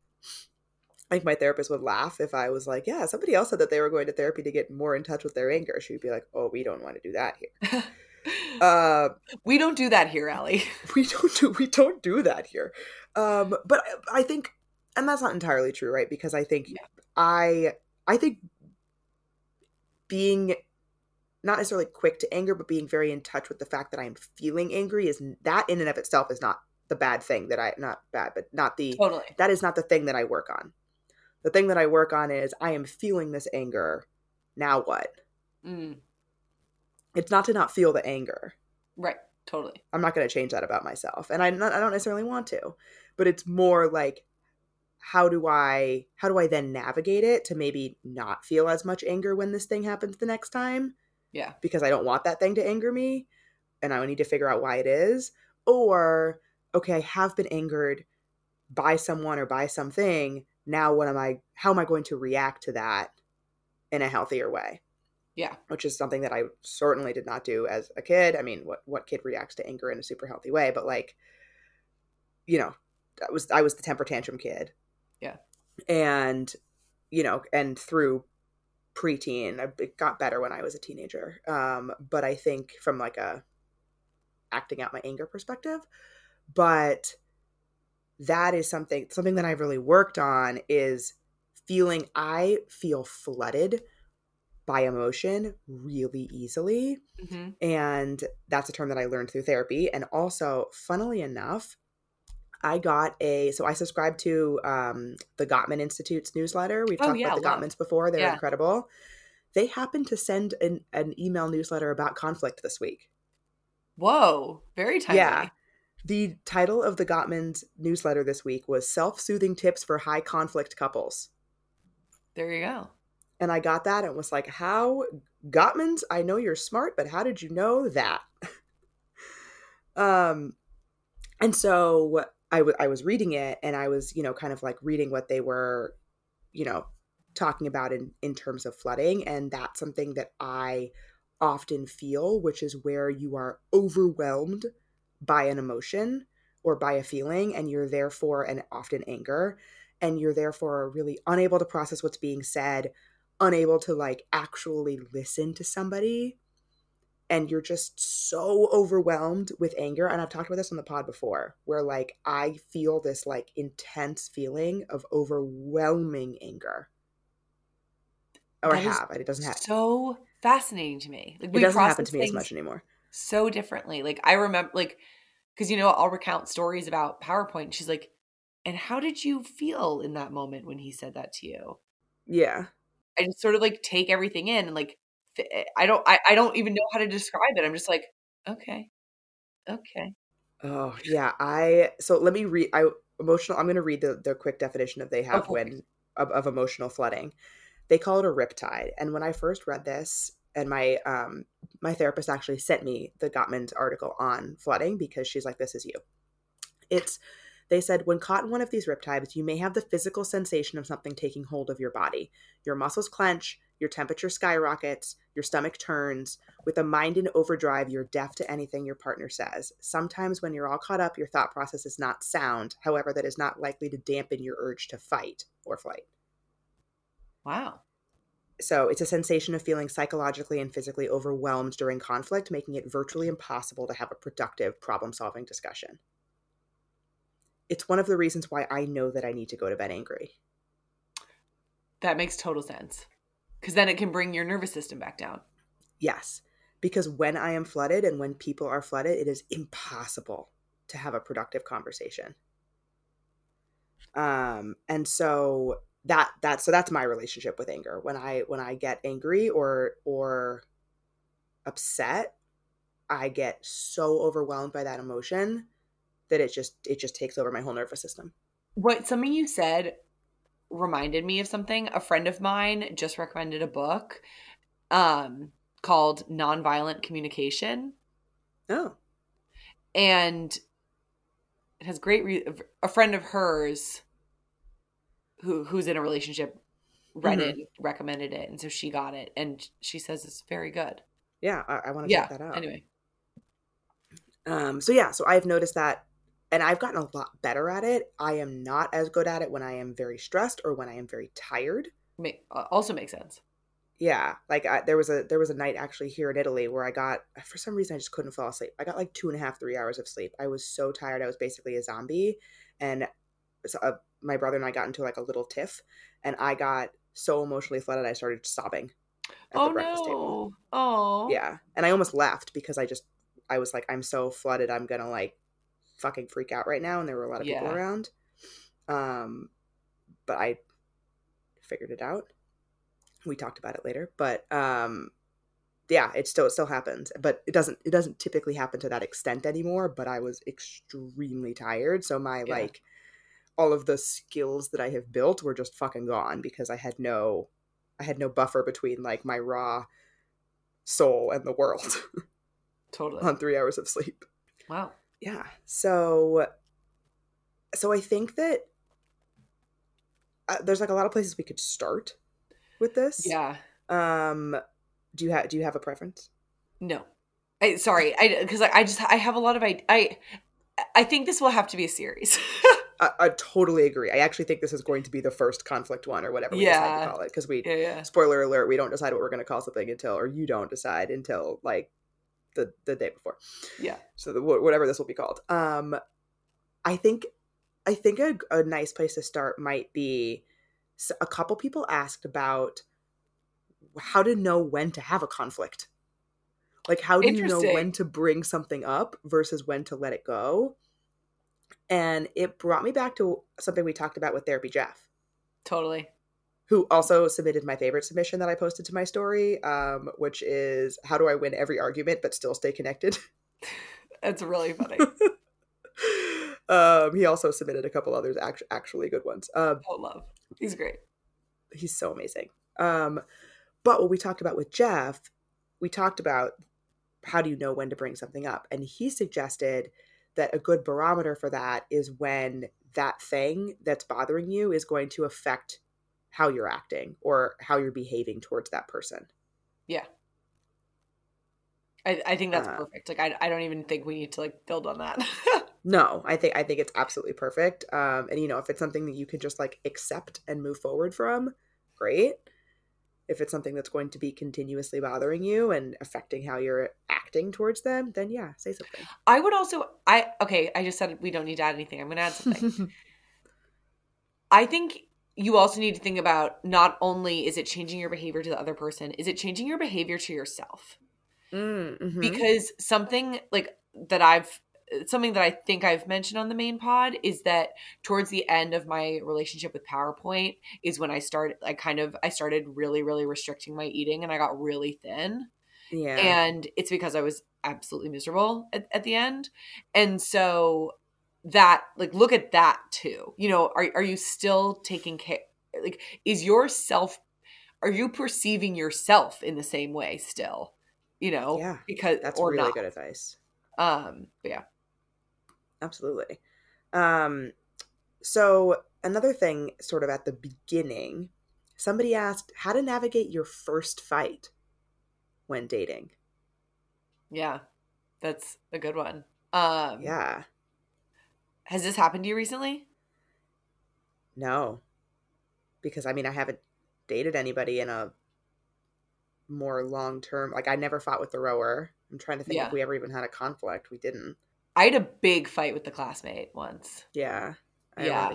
I think my therapist would laugh if I was like, yeah, somebody else said that they were going to therapy to get more in touch with their anger. She'd be like, oh, we don't want to do that here. uh, we don't do that here, Allie. we don't do we don't do that here. Um, but I, I think, and that's not entirely true, right? Because I think Yeah. I I think being not necessarily quick to anger, but being very in touch with the fact that I'm feeling angry is that in and of itself is not the bad thing that I not bad, but not the Totally. that is not the thing that I work on. The thing that I work on is I am feeling this anger. Now what? Mm. It's not to not feel the anger. Right. Totally. I'm not going to change that about myself. And I not, I don't necessarily want to, but it's more like, how do I, how do I then navigate it to maybe not feel as much anger when this thing happens the next time? Yeah. Because I don't want that thing to anger me and I need to figure out why it is. Or, okay, I have been angered by someone or by something. Now what am I, how am I going to react to that in a healthier way? Yeah. Which is something that I certainly did not do as a kid. I mean, what, what kid reacts to anger in a super healthy way? But like, you know, I was, I was the temper tantrum kid. Yeah. And, you know, and through preteen, it got better when I was a teenager. Um, but I think from like a acting out my anger perspective, but that is something, something that I've really worked on is feeling, I feel flooded by emotion really easily. Mm-hmm. And that's a term that I learned through therapy. And also, funnily enough, I got a, so I subscribe to um, the Gottman Institute's newsletter. We've Oh, talked yeah, about the love. Gottmans before. They're Yeah. incredible. They happened to send an, an email newsletter about conflict this week. Whoa. Very timely. Yeah. The title of the Gottmans newsletter this week was Self-Soothing Tips for High Conflict Couples. There you go. And I got that and was like, how, Gottmans, I know you're smart, but how did you know that? um, and so I, w- I was reading it and I was, you know, kind of like reading what they were, you know, talking about in, in terms of flooding. And that's something that I often feel, which is where you are overwhelmed by an emotion or by a feeling, and you're therefore, and often anger, and you're therefore really unable to process what's being said, unable to like actually listen to somebody, and you're just so overwhelmed with anger. And I've talked about this on the pod before, where like I feel this like intense feeling of overwhelming anger. Or That is have. It doesn't happen. So fascinating to me. Like, It we doesn't happen process to me as things much anymore. so differently. Like I remember, like, because you know, I'll recount stories about PowerPoint. And she's like, "And how did you feel in that moment when he said that to you?" Yeah. I just sort of like take everything in and like, fi- I don't, I, I don't even know how to describe it. I'm just like, okay, okay, Oh yeah. I so let me read. I emotional. I'm going to read the the quick definition that they oh, have perfect. when of, of emotional flooding. They call it a riptide. And when I first read this, and my um my therapist actually sent me the Gottman's article on flooding because she's like, this is you. It's, they said, when caught in one of these riptides, you may have the physical sensation of something taking hold of your body. Your muscles clench, your temperature skyrockets, your stomach turns. With a mind in overdrive, you're deaf to anything your partner says. Sometimes when you're all caught up, your thought process is not sound. However, that is not likely to dampen your urge to fight or flight. Wow. So it's a sensation of feeling psychologically and physically overwhelmed during conflict, making it virtually impossible to have a productive problem-solving discussion. It's one of the reasons why I know that I need to go to bed angry. That makes total sense. Because then it can bring your nervous system back down. Yes. Because when I am flooded and when people are flooded, it is impossible to have a productive conversation. Um, and so that that so that's my relationship with anger. When I when I get angry or or upset, I get so overwhelmed by that emotion that it just it just takes over my whole nervous system. What something you said reminded me of something. A friend of mine just recommended a book um, called Nonviolent Communication. Oh. And it has great re- a friend of hers who who's in a relationship read Mm-hmm. it, recommended it, and so she got it, and she says it's very good. Yeah, I, I want to Yeah. check that out. Anyway. Um, so yeah, so I've noticed that, and I've gotten a lot better at it. I am not as good at it when I am very stressed or when I am very tired. Make, also makes sense. Yeah, like I, there was a there was a night actually here in Italy where I got, for some reason I just couldn't fall asleep. I got like two and a half, three hours of sleep. I was so tired. I was basically a zombie, and so, uh, my brother and I got into like a little tiff, and I got so emotionally flooded I started sobbing at Oh the breakfast table. no! Oh Yeah, and I almost left because I just I was like, I'm so flooded, I'm gonna like fucking freak out right now, and there were a lot of people Yeah. around. Um, but I figured it out. We talked about it later, but um, yeah, it still it still happens, but it doesn't it doesn't typically happen to that extent anymore. But I was extremely tired, so my Yeah. like all of the skills that I have built were just fucking gone because I had no I had no buffer between like my raw soul and the world. Totally. On three hours of sleep. Wow. Yeah. So, so I think that uh, there's like a lot of places we could start with this. Yeah. Um, do you have do you have a preference? No. I, sorry, I because I, I just I have a lot of I I I think this will have to be a series. I, I totally agree. I actually think this is going to be the first conflict one or whatever we decide Yeah. to call it, because we yeah, yeah. spoiler alert, we don't decide what we're going to call something until, or you don't decide until like the the day before. Yeah. So the, whatever this will be called. Um, I think I think a, a nice place to start might be, a couple people asked about how to know when to have a conflict. Like, how do you know Interesting. when to bring something up versus when to let it go? And it brought me back to something we talked about with Therapy Jeff, Totally. who also submitted my favorite submission that I posted to my story, um, which is, how do I win every argument but still stay connected? That's really funny. um, he also submitted a couple others, act- actually good ones. Um, Oh, love. He's great. he's so amazing. Um, but what we talked about with Jeff, we talked about how do you know when to bring something up? And he suggested that a good barometer for that is when that thing that's bothering you is going to affect how you're acting or how you're behaving towards that person. Yeah. I, I think that's Uh, perfect. Like, I, I don't even think we need to, like, build on that. No, I think I think it's absolutely perfect. Um, and you know, if it's something that you can just like accept and move forward from, great. If it's something that's going to be continuously bothering you and affecting how you're acting towards them, then yeah, say something. I would also, I, okay, I just said we don't need to add anything. I'm going to add something. I think you also need to think about, not only is it changing your behavior to the other person, is it changing your behavior to yourself? Mm-hmm. Because something like that I've, something that I think I've mentioned on the main pod is that towards the end of my relationship with PowerPoint is when I started, I kind of, I started really, really restricting my eating and I got really thin. Yeah. And it's because I was absolutely miserable at, at the end. And so that, like, look at that too. You know, are, are you still taking care? Like, is yourself, are you perceiving yourself in the same way still? You know, Yeah, because that's or really not. good advice. Um, but yeah. Absolutely. Um, so another thing sort of at the beginning, somebody asked how to navigate your first fight when dating. Yeah, that's a good one. Um, Yeah. Has this happened to you recently? No. Because I mean, I haven't dated anybody in a more long term, like I never fought with the rower. I'm trying to think Yeah. if we ever even had a conflict. We didn't. I had a big fight with the classmate once. Yeah. I Yeah. remember that.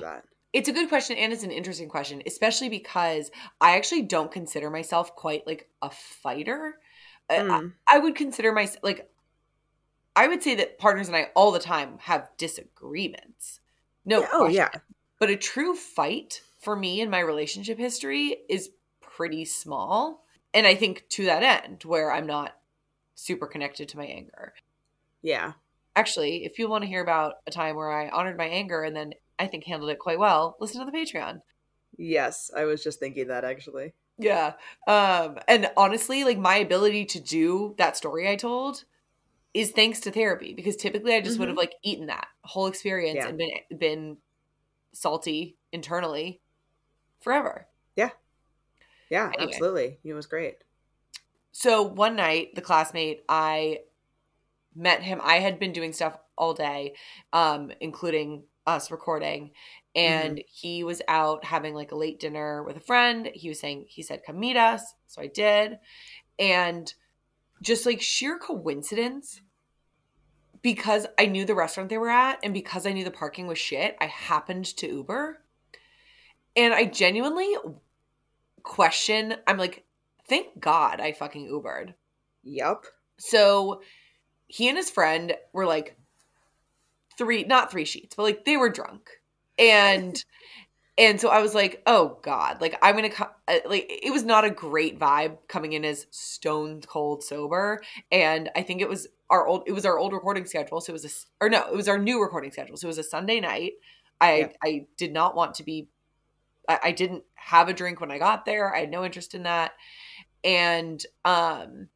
It's a good question, and it's an interesting question, especially because I actually don't consider myself quite like a fighter. Mm. I, I would consider myself like, I would say that partners and I all the time have disagreements. No Yeah, oh, question. yeah. But a true fight for me in my relationship history is pretty small. And I think to that end, where I'm not super connected to my anger. Yeah. Actually, if you want to hear about a time where I honored my anger and then I think handled it quite well, listen to the Patreon. Yes, I was just thinking that actually. Yeah. Um, and honestly, like my ability to do that story I told is thanks to therapy, because typically I just Mhm. would have like eaten that whole experience Yeah. and been been salty internally forever. Yeah. Yeah, Anyway. absolutely. It was great. So one night, the classmate, I met him. I had been doing stuff all day, um, including us recording. And Mhm. he was out having like a late dinner with a friend. He was saying, he said, come meet us. So I did. And just like sheer coincidence, because I knew the restaurant they were at and because I knew the parking was shit, I happened to Uber. And I genuinely question, I'm like, thank God I fucking Ubered. Yep. So he and his friend were like three, not three sheets, but like they were drunk. And and so I was like, oh God, like I'm going to co- uh, like it was not a great vibe coming in as stone cold sober. And I think it was our old, it was our old recording schedule. So it was a, or no, it was our new recording schedule. So it was a Sunday night. I, Yep. I did not want to be, I, I didn't have a drink when I got there. I had no interest in that. And, um,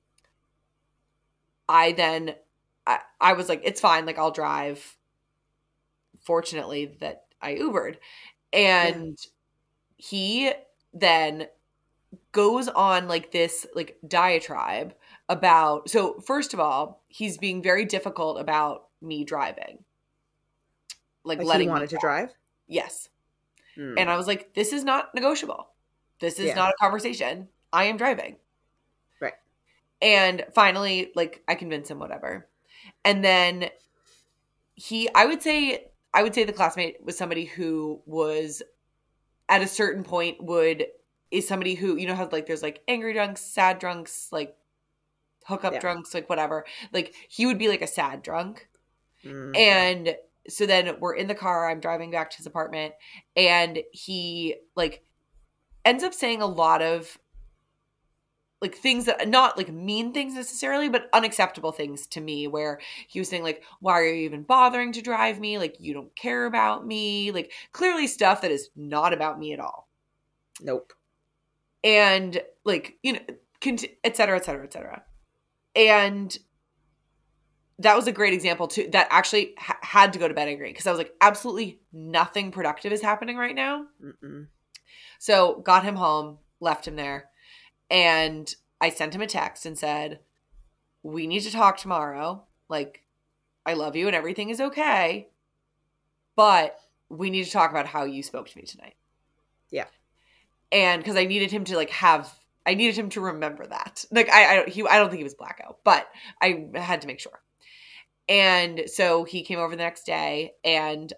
I then, I, I was like, it's fine. Like I'll drive. Fortunately that I Ubered. And yeah. He then goes on like this like diatribe about, so first of all, he's being very difficult about me driving. Like, Like letting he wanted me to drive? Yes. Mm. And I was like, this is not negotiable. This is Yeah. not a conversation. I am driving. Right. And finally, like I convinced him, whatever. And then he, I would say, I would say the classmate was somebody who was at a certain point would, is somebody who, you know how like there's like angry drunks, sad drunks, like hookup Yeah. drunks, like whatever. Like he would be like a sad drunk. Mm. And so then we're in the car, I'm driving back to his apartment, and he like ends up saying a lot of like things that, not like mean things necessarily, but unacceptable things to me, where he was saying like, why are you even bothering to drive me? Like, you don't care about me. Like clearly stuff that is not about me at all. Nope. And like, you know, cont- et cetera, et cetera, et cetera. And that was a great example too, that actually ha- had to go to bed angry, because I was like, absolutely nothing productive is happening right now. Mm-mm. So got him home, left him there. And I sent him a text and said, we need to talk tomorrow. Like, I love you and everything is okay, but we need to talk about how you spoke to me tonight. Yeah. And because I needed him to like have, I needed him to remember that. Like, I, I, he, I don't think he was blackout, but I had to make sure. And so he came over the next day, and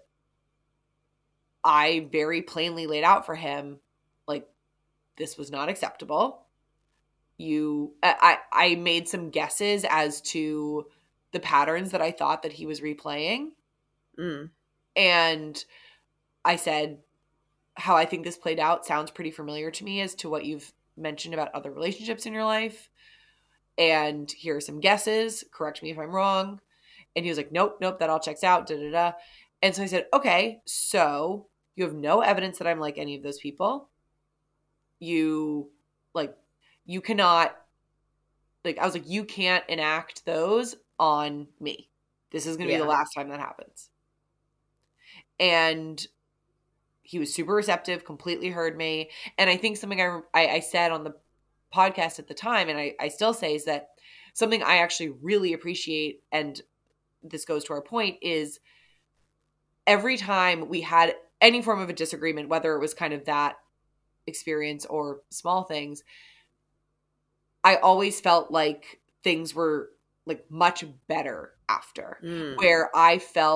I very plainly laid out for him, like, this was not acceptable. You, I, I made some guesses as to the patterns that I thought that he was replaying. Mm. And I said, how I think this played out sounds pretty familiar to me as to what you've mentioned about other relationships in your life. And here are some guesses. Correct me if I'm wrong. And he was like, nope, nope, that all checks out. Da, da, da. And so I said, okay, so you have no evidence that I'm like any of those people. You, like, you cannot, like, I was like, you can't enact those on me. This is going to Yeah. be the last time that happens. And he was super receptive, completely heard me. And I think something I, I, I said on the podcast at the time, and I, I still say, is that something I actually really appreciate, and this goes to our point, is every time we had any form of a disagreement, whether it was kind of that experience or small things, I always felt like things were like much better after, Mm. where I felt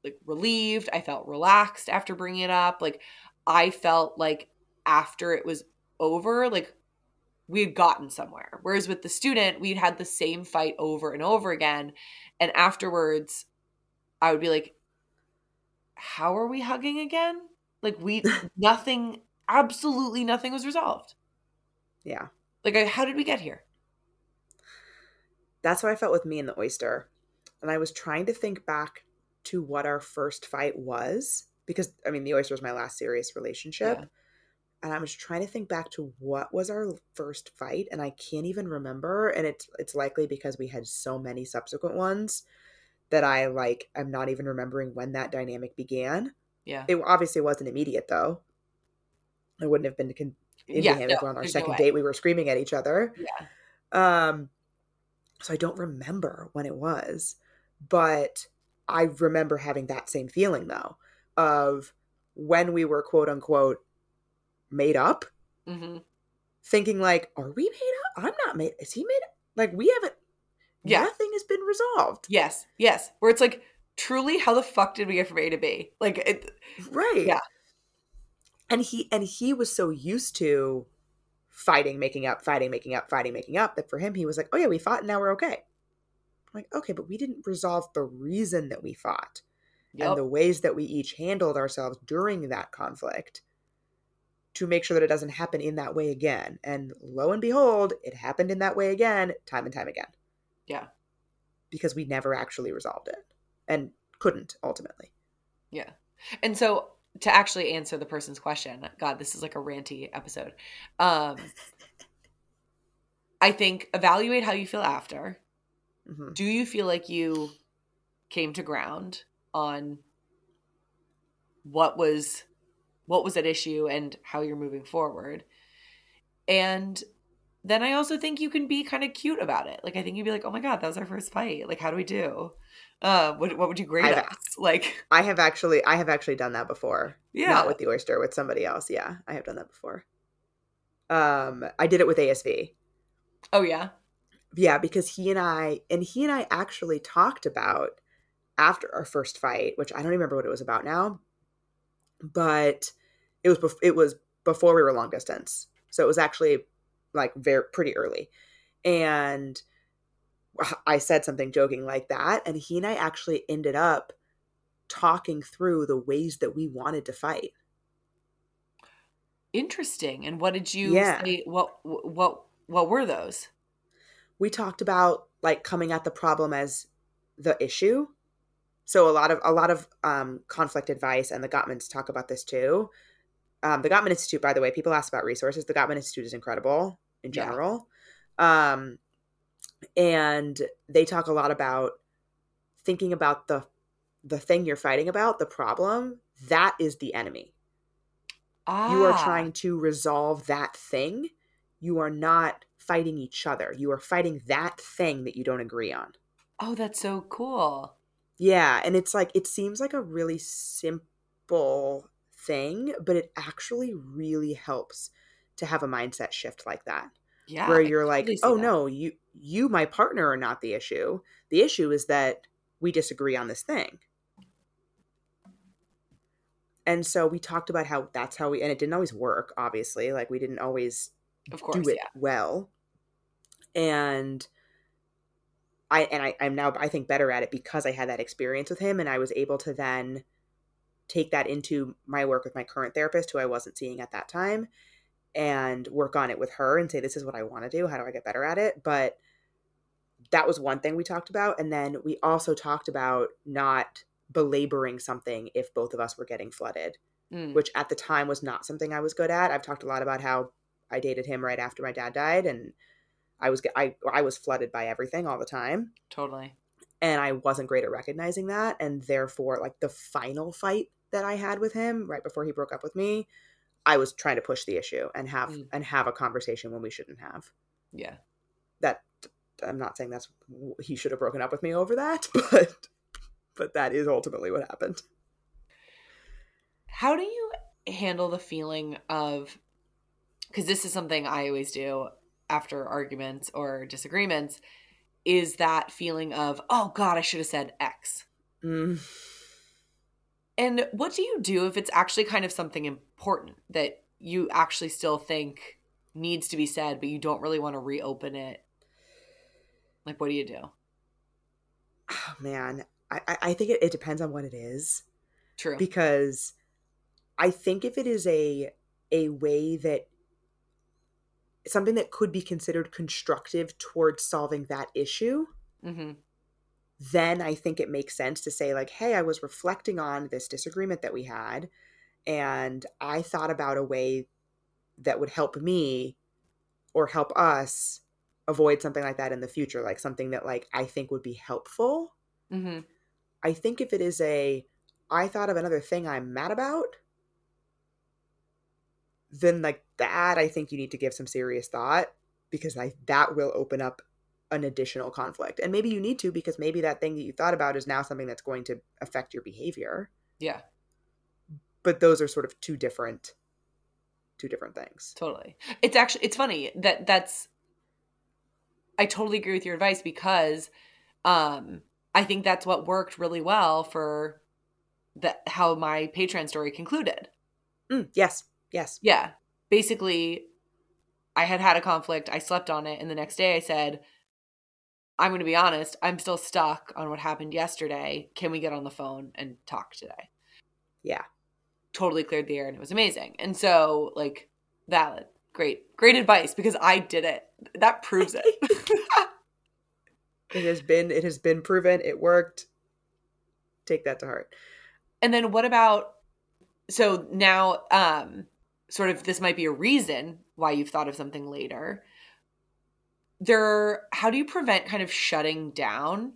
like relieved. I felt relaxed after bringing it up. Like I felt like after it was over, like we had gotten somewhere. Whereas with the student, we'd had the same fight over and over again. And afterwards, I would be like, how are we hugging again? Like we, nothing, absolutely nothing was resolved. Yeah. Like, I, how did we get here? That's how I felt with me and the oyster. And I was trying to think back to what our first fight was. Because, I mean, the oyster was my last serious relationship. Yeah. And I was trying to think back to what was our first fight. And I can't even remember. And it's, it's likely because we had so many subsequent ones that I, like, I'm not even remembering when that dynamic began. Yeah. It obviously wasn't immediate, though. I wouldn't have been con- into Yeah, him no, if on our there's second no way. date we were screaming at each other. Yeah. Um, so I don't remember when it was, but I remember having that same feeling though of when we were quote unquote made up, Mm-hmm. thinking like, are we made up? I'm not made. Is he made up? Like we haven't. Yeah. Nothing has been resolved. Yes. Yes. Where it's like, truly, how the fuck did we get from A to B? Like, it, Right. Yeah. And he and he was so used to fighting, making up, fighting, making up, fighting, making up, that for him, he was like, oh yeah, we fought and now we're okay. I'm like, okay, but we didn't resolve the reason that we fought Yep. and the ways that we each handled ourselves during that conflict to make sure that it doesn't happen in that way again. And lo and behold, it happened in that way again, time and time again. Yeah. Because we never actually resolved it and couldn't ultimately. Yeah. And so to actually answer the person's question, God, this is like a ranty episode. Um, I think evaluate how you feel after. Mm-hmm. Do you feel like you came to ground on what was what was at issue and how you're moving forward? And then I also think you can be kind of cute about it. Like I think you'd be like, oh my God, that was our first fight. Like, how do we do? Uh, what what would you grade I've- us? Like, I have actually, I have actually done that before. yeah. Not with the oyster, with somebody else. Yeah, I have done that before. Um, I did it with A S V. Oh yeah. Yeah, because he and I, and he and I actually talked about after our first fight, which I don't remember what it was about now, but it was bef- it was before we were long distance, so it was actually like very pretty early, and I said something joking like that, and he and I actually ended up talking through the ways that we wanted to fight. Interesting. And what did you Yeah. say? What what what were those? We talked about like coming at the problem as the issue. So a lot of a lot of um, conflict advice, and the Gottmans talk about this too. Um, the Gottman Institute, by the way, people ask about resources. The Gottman Institute is incredible in Yeah. general. Um, and they talk a lot about thinking about the the thing you're fighting about, the problem, that is the enemy. Ah, You are trying to resolve that thing. You are not fighting each other. You are fighting that thing that you don't agree on. Oh, that's so cool. Yeah, and it's like, it seems like a really simple thing, but it actually really helps to have a mindset shift like that. Yeah. Where I you're like, totally see oh that. no, you you my partner are not the issue. The issue is that we disagree on this thing. And so we talked about how that's how we, and it didn't always work, obviously. Like we didn't always Of course, do it yeah. well. And I and I, I'm now I think better at it because I had that experience with him, and I was able to then take that into my work with my current therapist, who I wasn't seeing at that time, and work on it with her and say, this is what I want to do. How do I get better at it? But that was one thing we talked about. And then we also talked about not belaboring something if both of us were getting flooded, Mm, which at the time was not something I was good at. I've talked a lot about how I dated him right after my dad died, and I was I I was flooded by everything all the time, totally. and I wasn't great at recognizing that, and therefore, like the final fight that I had with him right before he broke up with me, I was trying to push the issue and have Mm. and have a conversation when we shouldn't have. Yeah. That I'm not saying that's he should have broken up with me over that, but but that is ultimately what happened. How do you handle the feeling of, because this is something I always do after arguments or disagreements, is that feeling of, oh God, I should have said X. Mm. And what do you do if it's actually kind of something important that you actually still think needs to be said, but you don't really want to reopen it? Like, what do you do? Oh, man, I, I think it, it depends on what it is. True. Because I think if it is a a way that something that could be considered constructive towards solving that issue, mm-hmm. then I think it makes sense to say like, hey, I was reflecting on this disagreement that we had, and I thought about a way that would help me or help us avoid something like that in the future, like something that like I think would be helpful. Mm-hmm. I think if it is a, I thought of another thing I'm mad about, then like that, I think you need to give some serious thought, because I, that will open up an additional conflict. And maybe you need to, because maybe that thing that you thought about is now something that's going to affect your behavior. Yeah. But those are sort of two different, two different things. Totally. It's actually, it's funny that that's, I totally agree with your advice, because um, I think that's what worked really well for the, how my Patreon story concluded. Mm, yes. Yes. Yeah. Basically, I had had a conflict. I slept on it. And the next day I said, I'm going to be honest, I'm still stuck on what happened yesterday. Can we get on the phone and talk today? Yeah. Totally cleared the air, and it was amazing. And so, like, valid. Great. Great advice, because I did it. That proves it. It has been, it has been proven. It worked. Take that to heart. And then what about, so now, um, sort of this might be a reason why you've thought of something later. There, how do you prevent kind of shutting down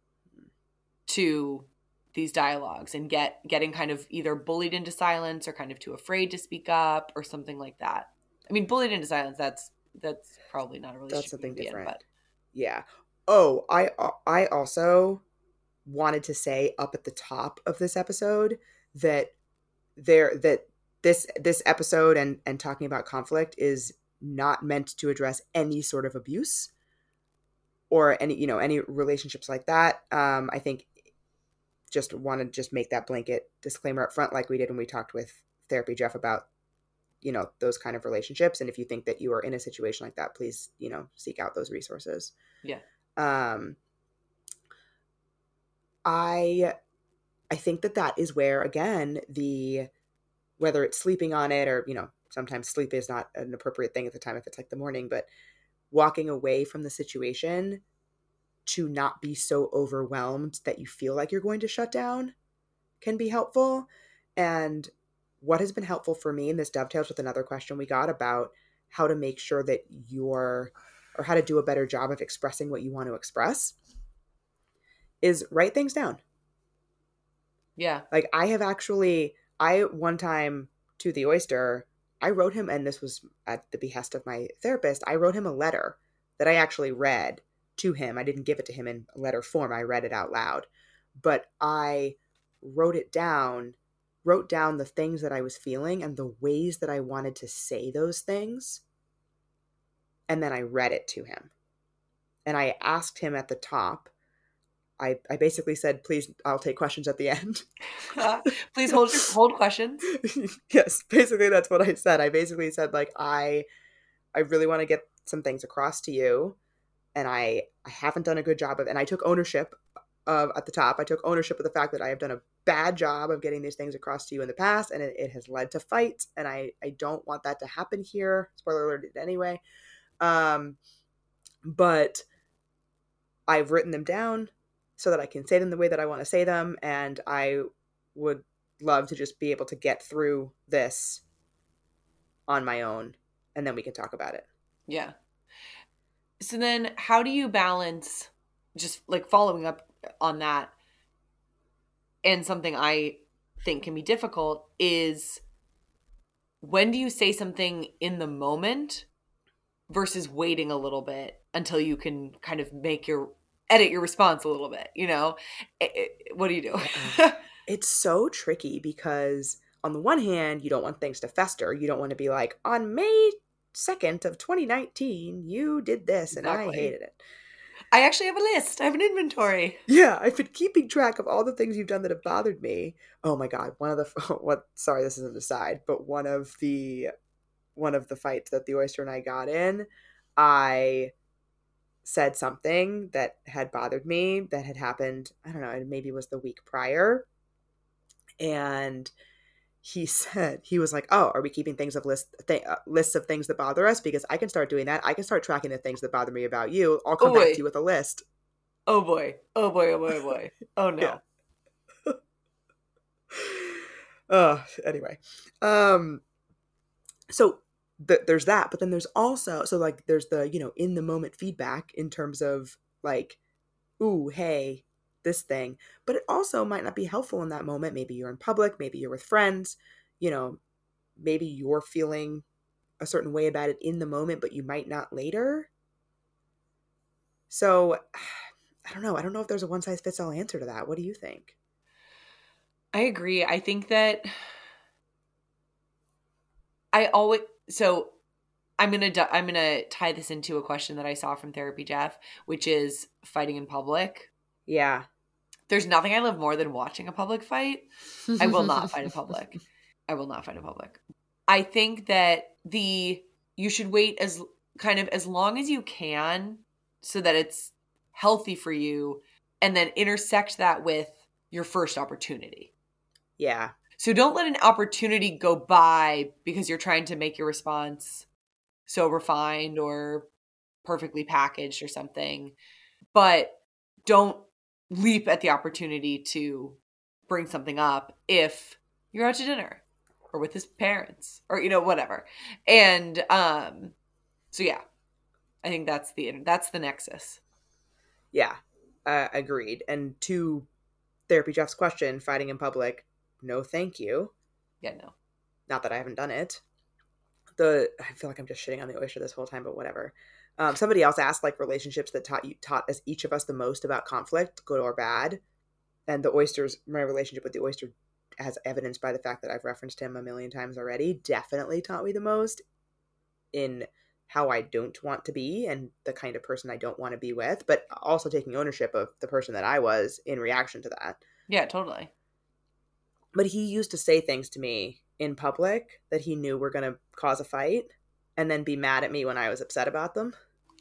to these dialogues and get getting kind of either bullied into silence or kind of too afraid to speak up or something like that? I mean, bullied into silence, that's that's probably not a relationship. That's something in, different. but. Yeah. Oh, I I also wanted to say up at the top of this episode that there that this this episode and and talking about conflict is not meant to address any sort of abuse or any, you know, any relationships like that. Um, I think just want to just make that blanket disclaimer up front, like we did when we talked with Therapy Jeff about, you know, those kind of relationships. And if you think that you are in a situation like that, please, you know, seek out those resources. Yeah. Um, I, I think that that is where, again, the, whether it's sleeping on it or, you know, sometimes sleep is not an appropriate thing at the time if it's like the morning, but walking away from the situation to not be so overwhelmed that you feel like you're going to shut down can be helpful. And what has been helpful for me, and this dovetails with another question we got about how to make sure that you're, or how to do a better job of expressing what you want to express, is write things down. Yeah. Like I have actually, I one time to the Oyster, I wrote him, and this was at the behest of my therapist, I wrote him a letter that I actually read to him. I didn't give it to him in letter form. I read it out loud. But I wrote it down, wrote down the things that I was feeling and the ways that I wanted to say those things. And then I read it to him. And I asked him at the top, I, I basically said, please, I'll take questions at the end. Uh, please hold hold questions. Yes, basically that's what I said. I basically said, like, I I really want to get some things across to you. And I, I haven't done a good job of, and I took ownership of, at the top, I took ownership of the fact that I have done a bad job of getting these things across to you in the past, and it, it has led to fights, and I, I don't want that to happen here. Spoiler alert, it anyway. Um, but I've written them down so that I can say them the way that I want to say them, and I would love to just be able to get through this on my own, and then we can talk about it. Yeah. So then how do you balance, just like following up on that, and something I think can be difficult is, when do you say something in the moment versus waiting a little bit until you can kind of make your, edit your response a little bit, you know? It, it, what do you do? It's so tricky because on the one hand, you don't want things to fester. You don't want to be like, on May second of twenty nineteen, you did this and Exactly. I hated it. I actually have a list. I have an inventory. Yeah, I've been keeping track of all the things you've done that have bothered me. Oh my God, one of the what? Sorry, this is an aside, but one of the one of the fights that the oyster and I got in, I said something that had bothered me that had happened. I don't know, maybe it was the week prior, and he said, he was like, "Oh, are we keeping things of list th- uh, lists of things that bother us? Because I can start doing that. I can start tracking the things that bother me about you. I'll come Oh, back wait. to you with a list." Oh boy. Oh boy. Oh boy. Oh boy. Oh no. Yeah. uh, anyway, um, so th- there's that, but then there's also so like there's the you know in the moment feedback in terms of like, ooh, hey, this thing, but it also might not be helpful in that moment. Maybe you're in public, maybe you're with friends, you know, maybe you're feeling a certain way about it in the moment, but you might not later. So I don't know. I don't know if there's a one size fits all answer to that. What do you think? I agree. I think that I always so I'm gonna du- I'm gonna tie this into a question that I saw from Therapy Jeff, which is fighting in public. Yeah. There's nothing I love more than watching a public fight. I will not fight in public. I will not fight in public. I think that the you should wait as kind of as long as you can so that it's healthy for you, and then intersect that with your first opportunity. Yeah. So don't let an opportunity go by because you're trying to make your response so refined or perfectly packaged or something. But don't leap at the opportunity to bring something up if you're out to dinner or with his parents or, you know, whatever. And um, so, yeah, I think that's the that's the nexus. Yeah. Uh, agreed. And to Therapy Jeff's question, fighting in public, no thank you. Yeah, no. Not that I haven't done it. The I feel like I'm just shitting on the oyster this whole time, but whatever. Um, somebody else asked like relationships that taught you taught as each of us the most about conflict, good or bad. And the oysters, my relationship with the oyster, as evidenced by the fact that I've referenced him a million times already, definitely taught me the most in how I don't want to be and the kind of person I don't want to be with, but also taking ownership of the person that I was in reaction to that. Yeah, totally. But he used to say things to me in public that he knew were going to cause a fight and then be mad at me when I was upset about them.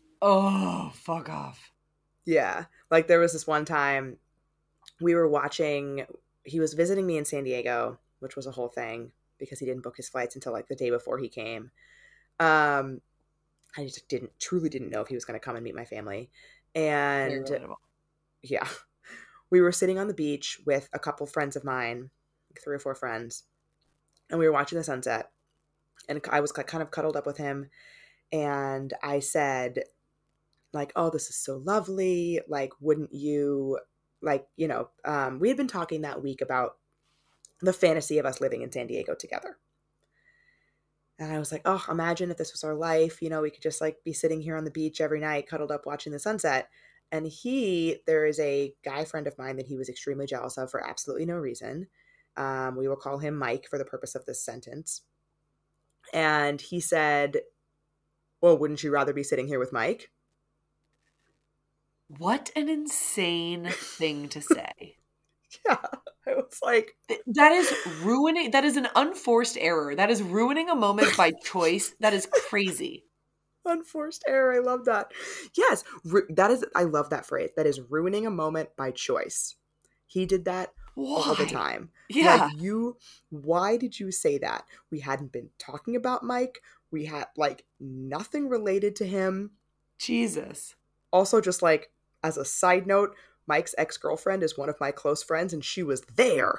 Oh, fuck off. Yeah. Like there was this one time we were watching, he was visiting me in San Diego, which was a whole thing because he didn't book his flights until like the day before he came. Um, I just didn't, truly didn't know if he was going to come and meet my family. And yeah, we were sitting on the beach with a couple friends of mine, three or four friends, and we were watching the sunset. And I was kind of cuddled up with him. And I said, like, oh, this is so lovely. Like, wouldn't you, like, you know, um, we had been talking that week about the fantasy of us living in San Diego together. And I was like, oh, imagine if this was our life. You know, we could just like be sitting here on the beach every night, cuddled up watching the sunset. And he, there is a guy friend of mine that he was extremely jealous of for absolutely no reason. Um, we will call him Mike for the purpose of this sentence. And he said, well, wouldn't you rather be sitting here with Mike? What an insane thing to say. Yeah, I was like... That is ruining, that is an unforced error. That is ruining a moment by choice. That is crazy. Unforced error. I love that. Yes, ru- that is, I love that phrase. That is ruining a moment by choice. He did that Why? all the time. Yeah. Like you, why did you say that? We hadn't been talking about Mike. We had like nothing related to him. Jesus. Also, just like as a side note, Mike's ex-girlfriend is one of my close friends and she was there.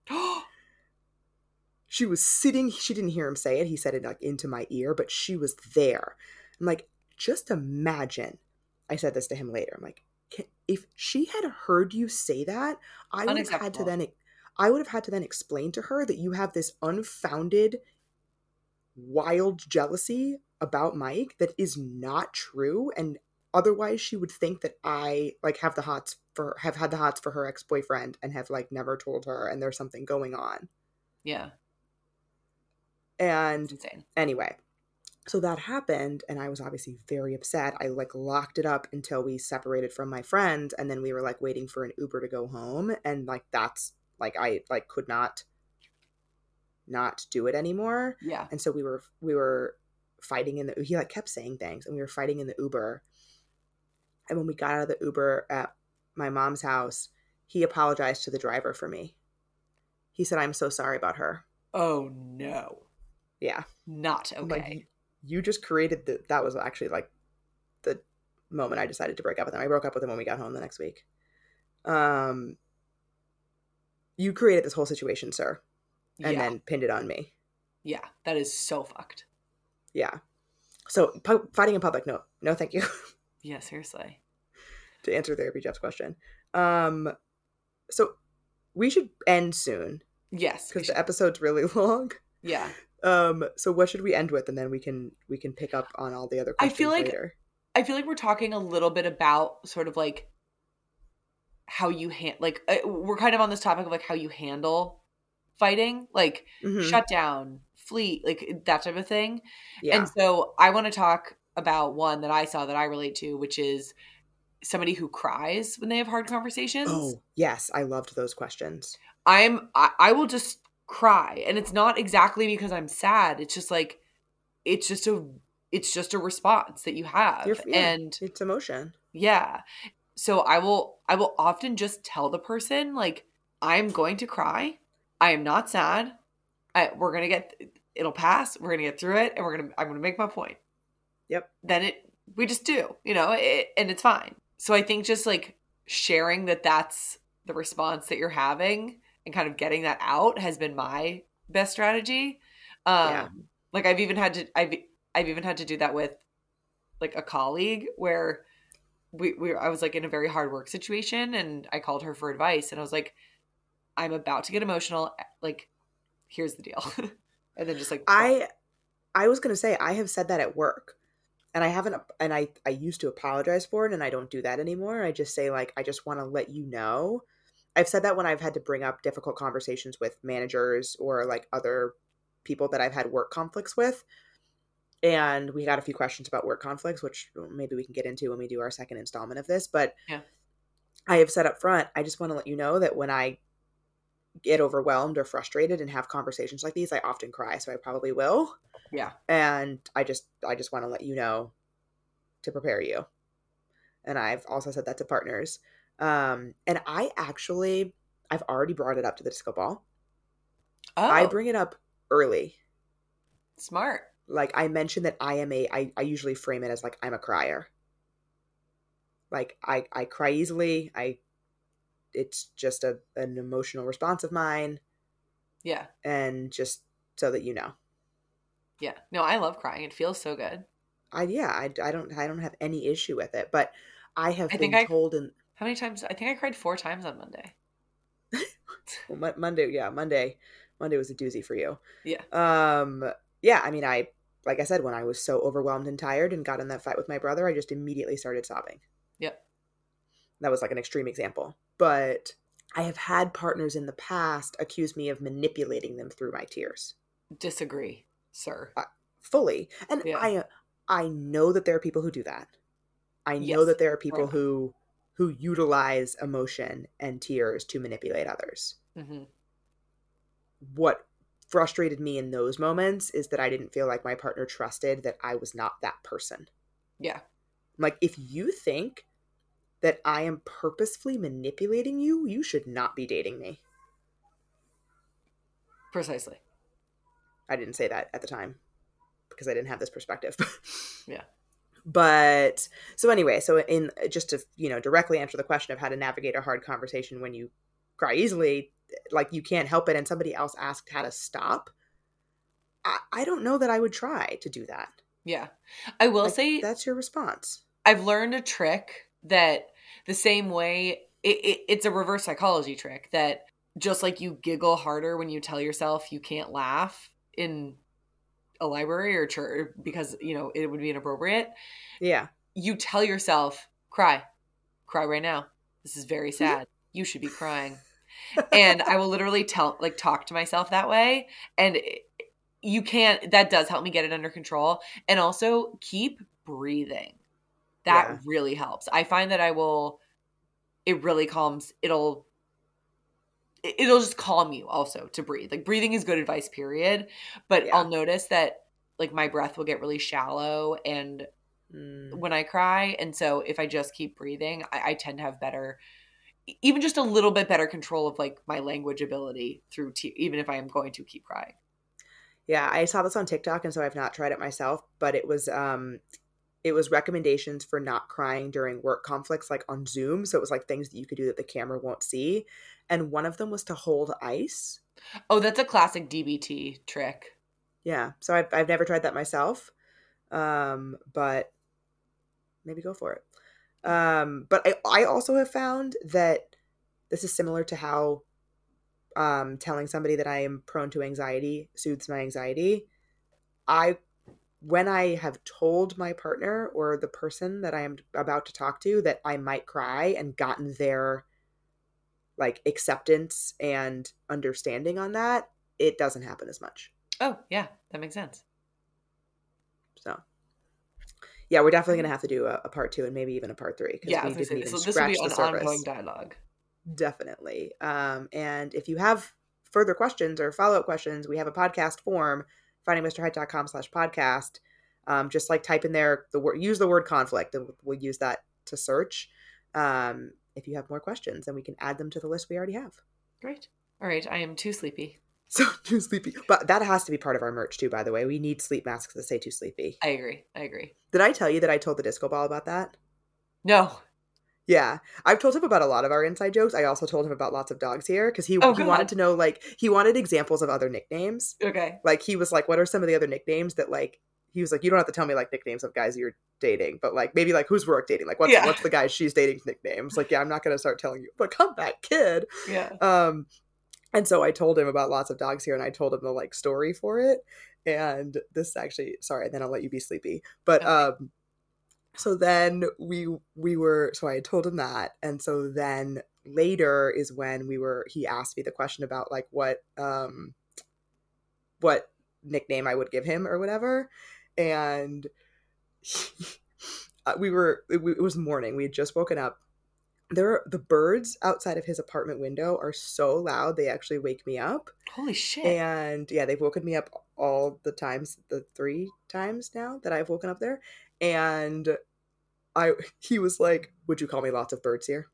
She was sitting, she didn't hear him say it. He said it like into my ear, but she was there. I'm like, just imagine. I said this to him later. I'm like, if she had heard you say that, I would have had to then, I would have had to then explain to her that you have this unfounded, wild jealousy about Mike that is not true. And otherwise she would think that I like have the hots for, have had the hots for her ex-boyfriend and have like never told her and there's something going on. Yeah. And anyway, So that happened, and I was obviously very upset. I like locked it up until we separated from my friend, and then we were like waiting for an Uber to go home, and like that's like I like could not not do it anymore. Yeah. And so we were we were fighting in the he like kept saying things, and we were fighting in the Uber. And when we got out of the Uber at my mom's house, he apologized to the driver for me. He said, "I'm so sorry about her." Oh no. Yeah. Not I'm okay. like, you just created the that was actually like the moment I decided to break up with him. I broke up with him when we got home the next week. Um you created this whole situation, sir. And yeah. then pinned it on me. Yeah. That is so fucked. Yeah. So pu- fighting in public, no. No, thank you. Yeah, seriously. To answer Therapy Jeff's question. Um so we should end soon. Yes. Because the episode's really long. Yeah. Um, so what should we end with, and then we can we can pick up on all the other questions I feel like later. I feel like we're talking a little bit about sort of like how you hand like uh, we're kind of on this topic of like how you handle fighting, like Mhm. shut down, flee, like that type of thing. Yeah. And so I want to talk about one that I saw that I relate to, which is somebody who cries when they have hard conversations. Oh, yes, I loved those questions. I'm I, I will just cry, and it's not exactly because I'm sad. It's just like it's just a it's just a response that you have. You're, yeah, and it's emotion. yeah. So I will I will often just tell the person like I'm going to cry. I am not sad. I, we're going to get it'll pass. We're going to get through it, and we're going to I'm going to make my point. Yep. Then it we just do, you know, it, and it's fine. So I think just like sharing that that's the response that you're having and kind of getting that out has been my best strategy. Um, Yeah. Like I've even had to, I've, I've even had to do that with like a colleague where we, we, I was like in a very hard work situation, and I called her for advice, and I was like, I'm about to get emotional. Like, here's the deal. And then just like, I, I was going to say, I have said that at work, and I haven't, and I, I used to apologize for it, and I don't do that anymore. I just say like, I just want to let you know. I've said that when I've had to bring up difficult conversations with managers or like other people that I've had work conflicts with. And we got a few questions about work conflicts, which maybe we can get into when we do our second installment of this. But yeah. I have said up front, I just want to let you know that when I get overwhelmed or frustrated and have conversations like these, I often cry. So I probably will. Yeah. And I just, I just want to let you know to prepare you. And I've also said that to partners. Um, and I actually, I've already brought it up to the disco ball. Oh, I bring it up early. Smart. Like I mentioned that I am a, I, I usually frame it as like, I'm a crier. Like I, I cry easily. I, it's just a, an emotional response of mine. Yeah. And just so that you know. Yeah. No, I love crying. It feels so good. I, yeah, I, I don't, I don't have any issue with it, but I have I been think I- told in, How many times? I think I cried four times on Monday. well, Mo- Monday, yeah, Monday, Monday was a doozy for you. Yeah. Um, yeah, I mean, I, like I said, when I was so overwhelmed and tired and got in that fight with my brother, I just immediately started sobbing. Yep. That was like an extreme example. But I have had partners in the past accuse me of manipulating them through my tears. Disagree, sir. Uh, fully. And Yeah. I I know that there are people who do that. I know Yes. that there are people Right. who who utilize emotion and tears to manipulate others. Mm-hmm. What frustrated me in those moments is that I didn't feel like my partner trusted that I was not that person. Yeah. Like, if you think that I am purposefully manipulating you, you should not be dating me. Precisely. I didn't say that at the time because I didn't have this perspective. Yeah. But so anyway, so in just to, you know, directly answer the question of how to navigate a hard conversation when you cry easily, like you can't help it and somebody else asked how to stop. I, I don't know that I would try to do that. Yeah. I will Like, say that's your response. I've learned a trick that the same way it, it, it's a reverse psychology trick that just like you giggle harder when you tell yourself you can't laugh in a library or church because, you know, it would be inappropriate. Yeah. You tell yourself, cry, cry right now. This is very sad. You should be crying. And I will literally tell, like, talk to myself that way. And it, you can't, that does help me get it under control. And also keep breathing. That Yeah. really helps. I find that I will, it really calms, it'll, it'll just calm you also to breathe. Like breathing is good advice, period. But Yeah. I'll notice that like my breath will get really shallow and Mm. when I cry. And so if I just keep breathing, I, I tend to have better, even just a little bit better control of like my language ability through, te- even if I am going to keep crying. Yeah, I saw this on TikTok, and so I've not tried it myself, but it was um it was recommendations for not crying during work conflicts, like on Zoom. So it was like things that you could do that the camera won't see. And one of them was to hold ice. Oh, that's a classic D B T trick. Yeah. So I've, I've never tried that myself. Um, but maybe go for it. Um, but I, I also have found that this is similar to how um, telling somebody that I am prone to anxiety soothes my anxiety. I when I have told my partner or the person that I am about to talk to that I might cry and gotten their like acceptance and understanding on that, it doesn't happen as much. Oh, yeah, that makes sense. So, yeah, we're definitely going to have to do a, a part two and maybe even a part three because Yeah, we I was didn't gonna say, even so this will be scratch an the surface. ongoing dialogue. Definitely. Um, and if you have further questions or follow-up questions, we have a podcast form, finding mister height dot com slash podcast. Um, just like type in there the word, use the word conflict, and we'll use that to search. Um, if you have more questions, then we can add them to the list we already have. Great. All right, I am too sleepy. So too sleepy, but that has to be part of our merch too. By the way, we need sleep masks that say too sleepy. I agree. I agree. Did I tell you that I told the disco ball about that? No. Yeah, I've told him about a lot of our inside jokes. I also told him about lots of dogs here because he, Oh, he God. wanted to know, like, he wanted examples of other nicknames. Okay. Like, he was like, what are some of the other nicknames that, like, he was like, you don't have to tell me, like, nicknames of guys you're dating, but, like, maybe, like, who's Rourke dating? Like, what's Yeah. what's the guy she's dating's nicknames? Like, yeah, I'm not going to start telling you, but come back, kid. Yeah. Um, and so I told him about lots of dogs here, and I told him the, like, story for it. And this actually, sorry, then I'll let you be sleepy. But, Okay. um, so then we we were so I told him that, and so then later is when we were he asked me the question about like what um what nickname I would give him or whatever, and he, we were it, it was morning, we had just woken up. There the birds outside of his apartment window are so loud they actually wake me up. Holy shit. And yeah, they've woken me up all the times, the three times now that I've woken up there. And I, he was like, would you call me lots of birds here?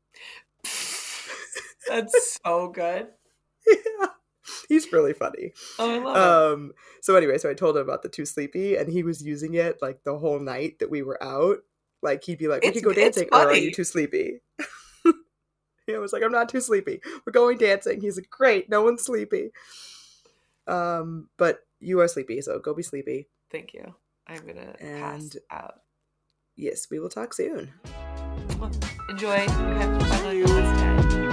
That's so good. Yeah. He's really funny. Oh, I love Um, so anyway, so I told him about the too sleepy, and he was using it like the whole night that we were out. Like he'd be like, we It's- could go it's dancing, or are funny. you too sleepy? He was like, I'm not too sleepy. We're going dancing. He's like, great, no one's sleepy. Um, but you are sleepy, so go be sleepy. it. Thank you. I'm going to pass And- out. Yes, we will talk soon. Enjoy. Have fun on your list day.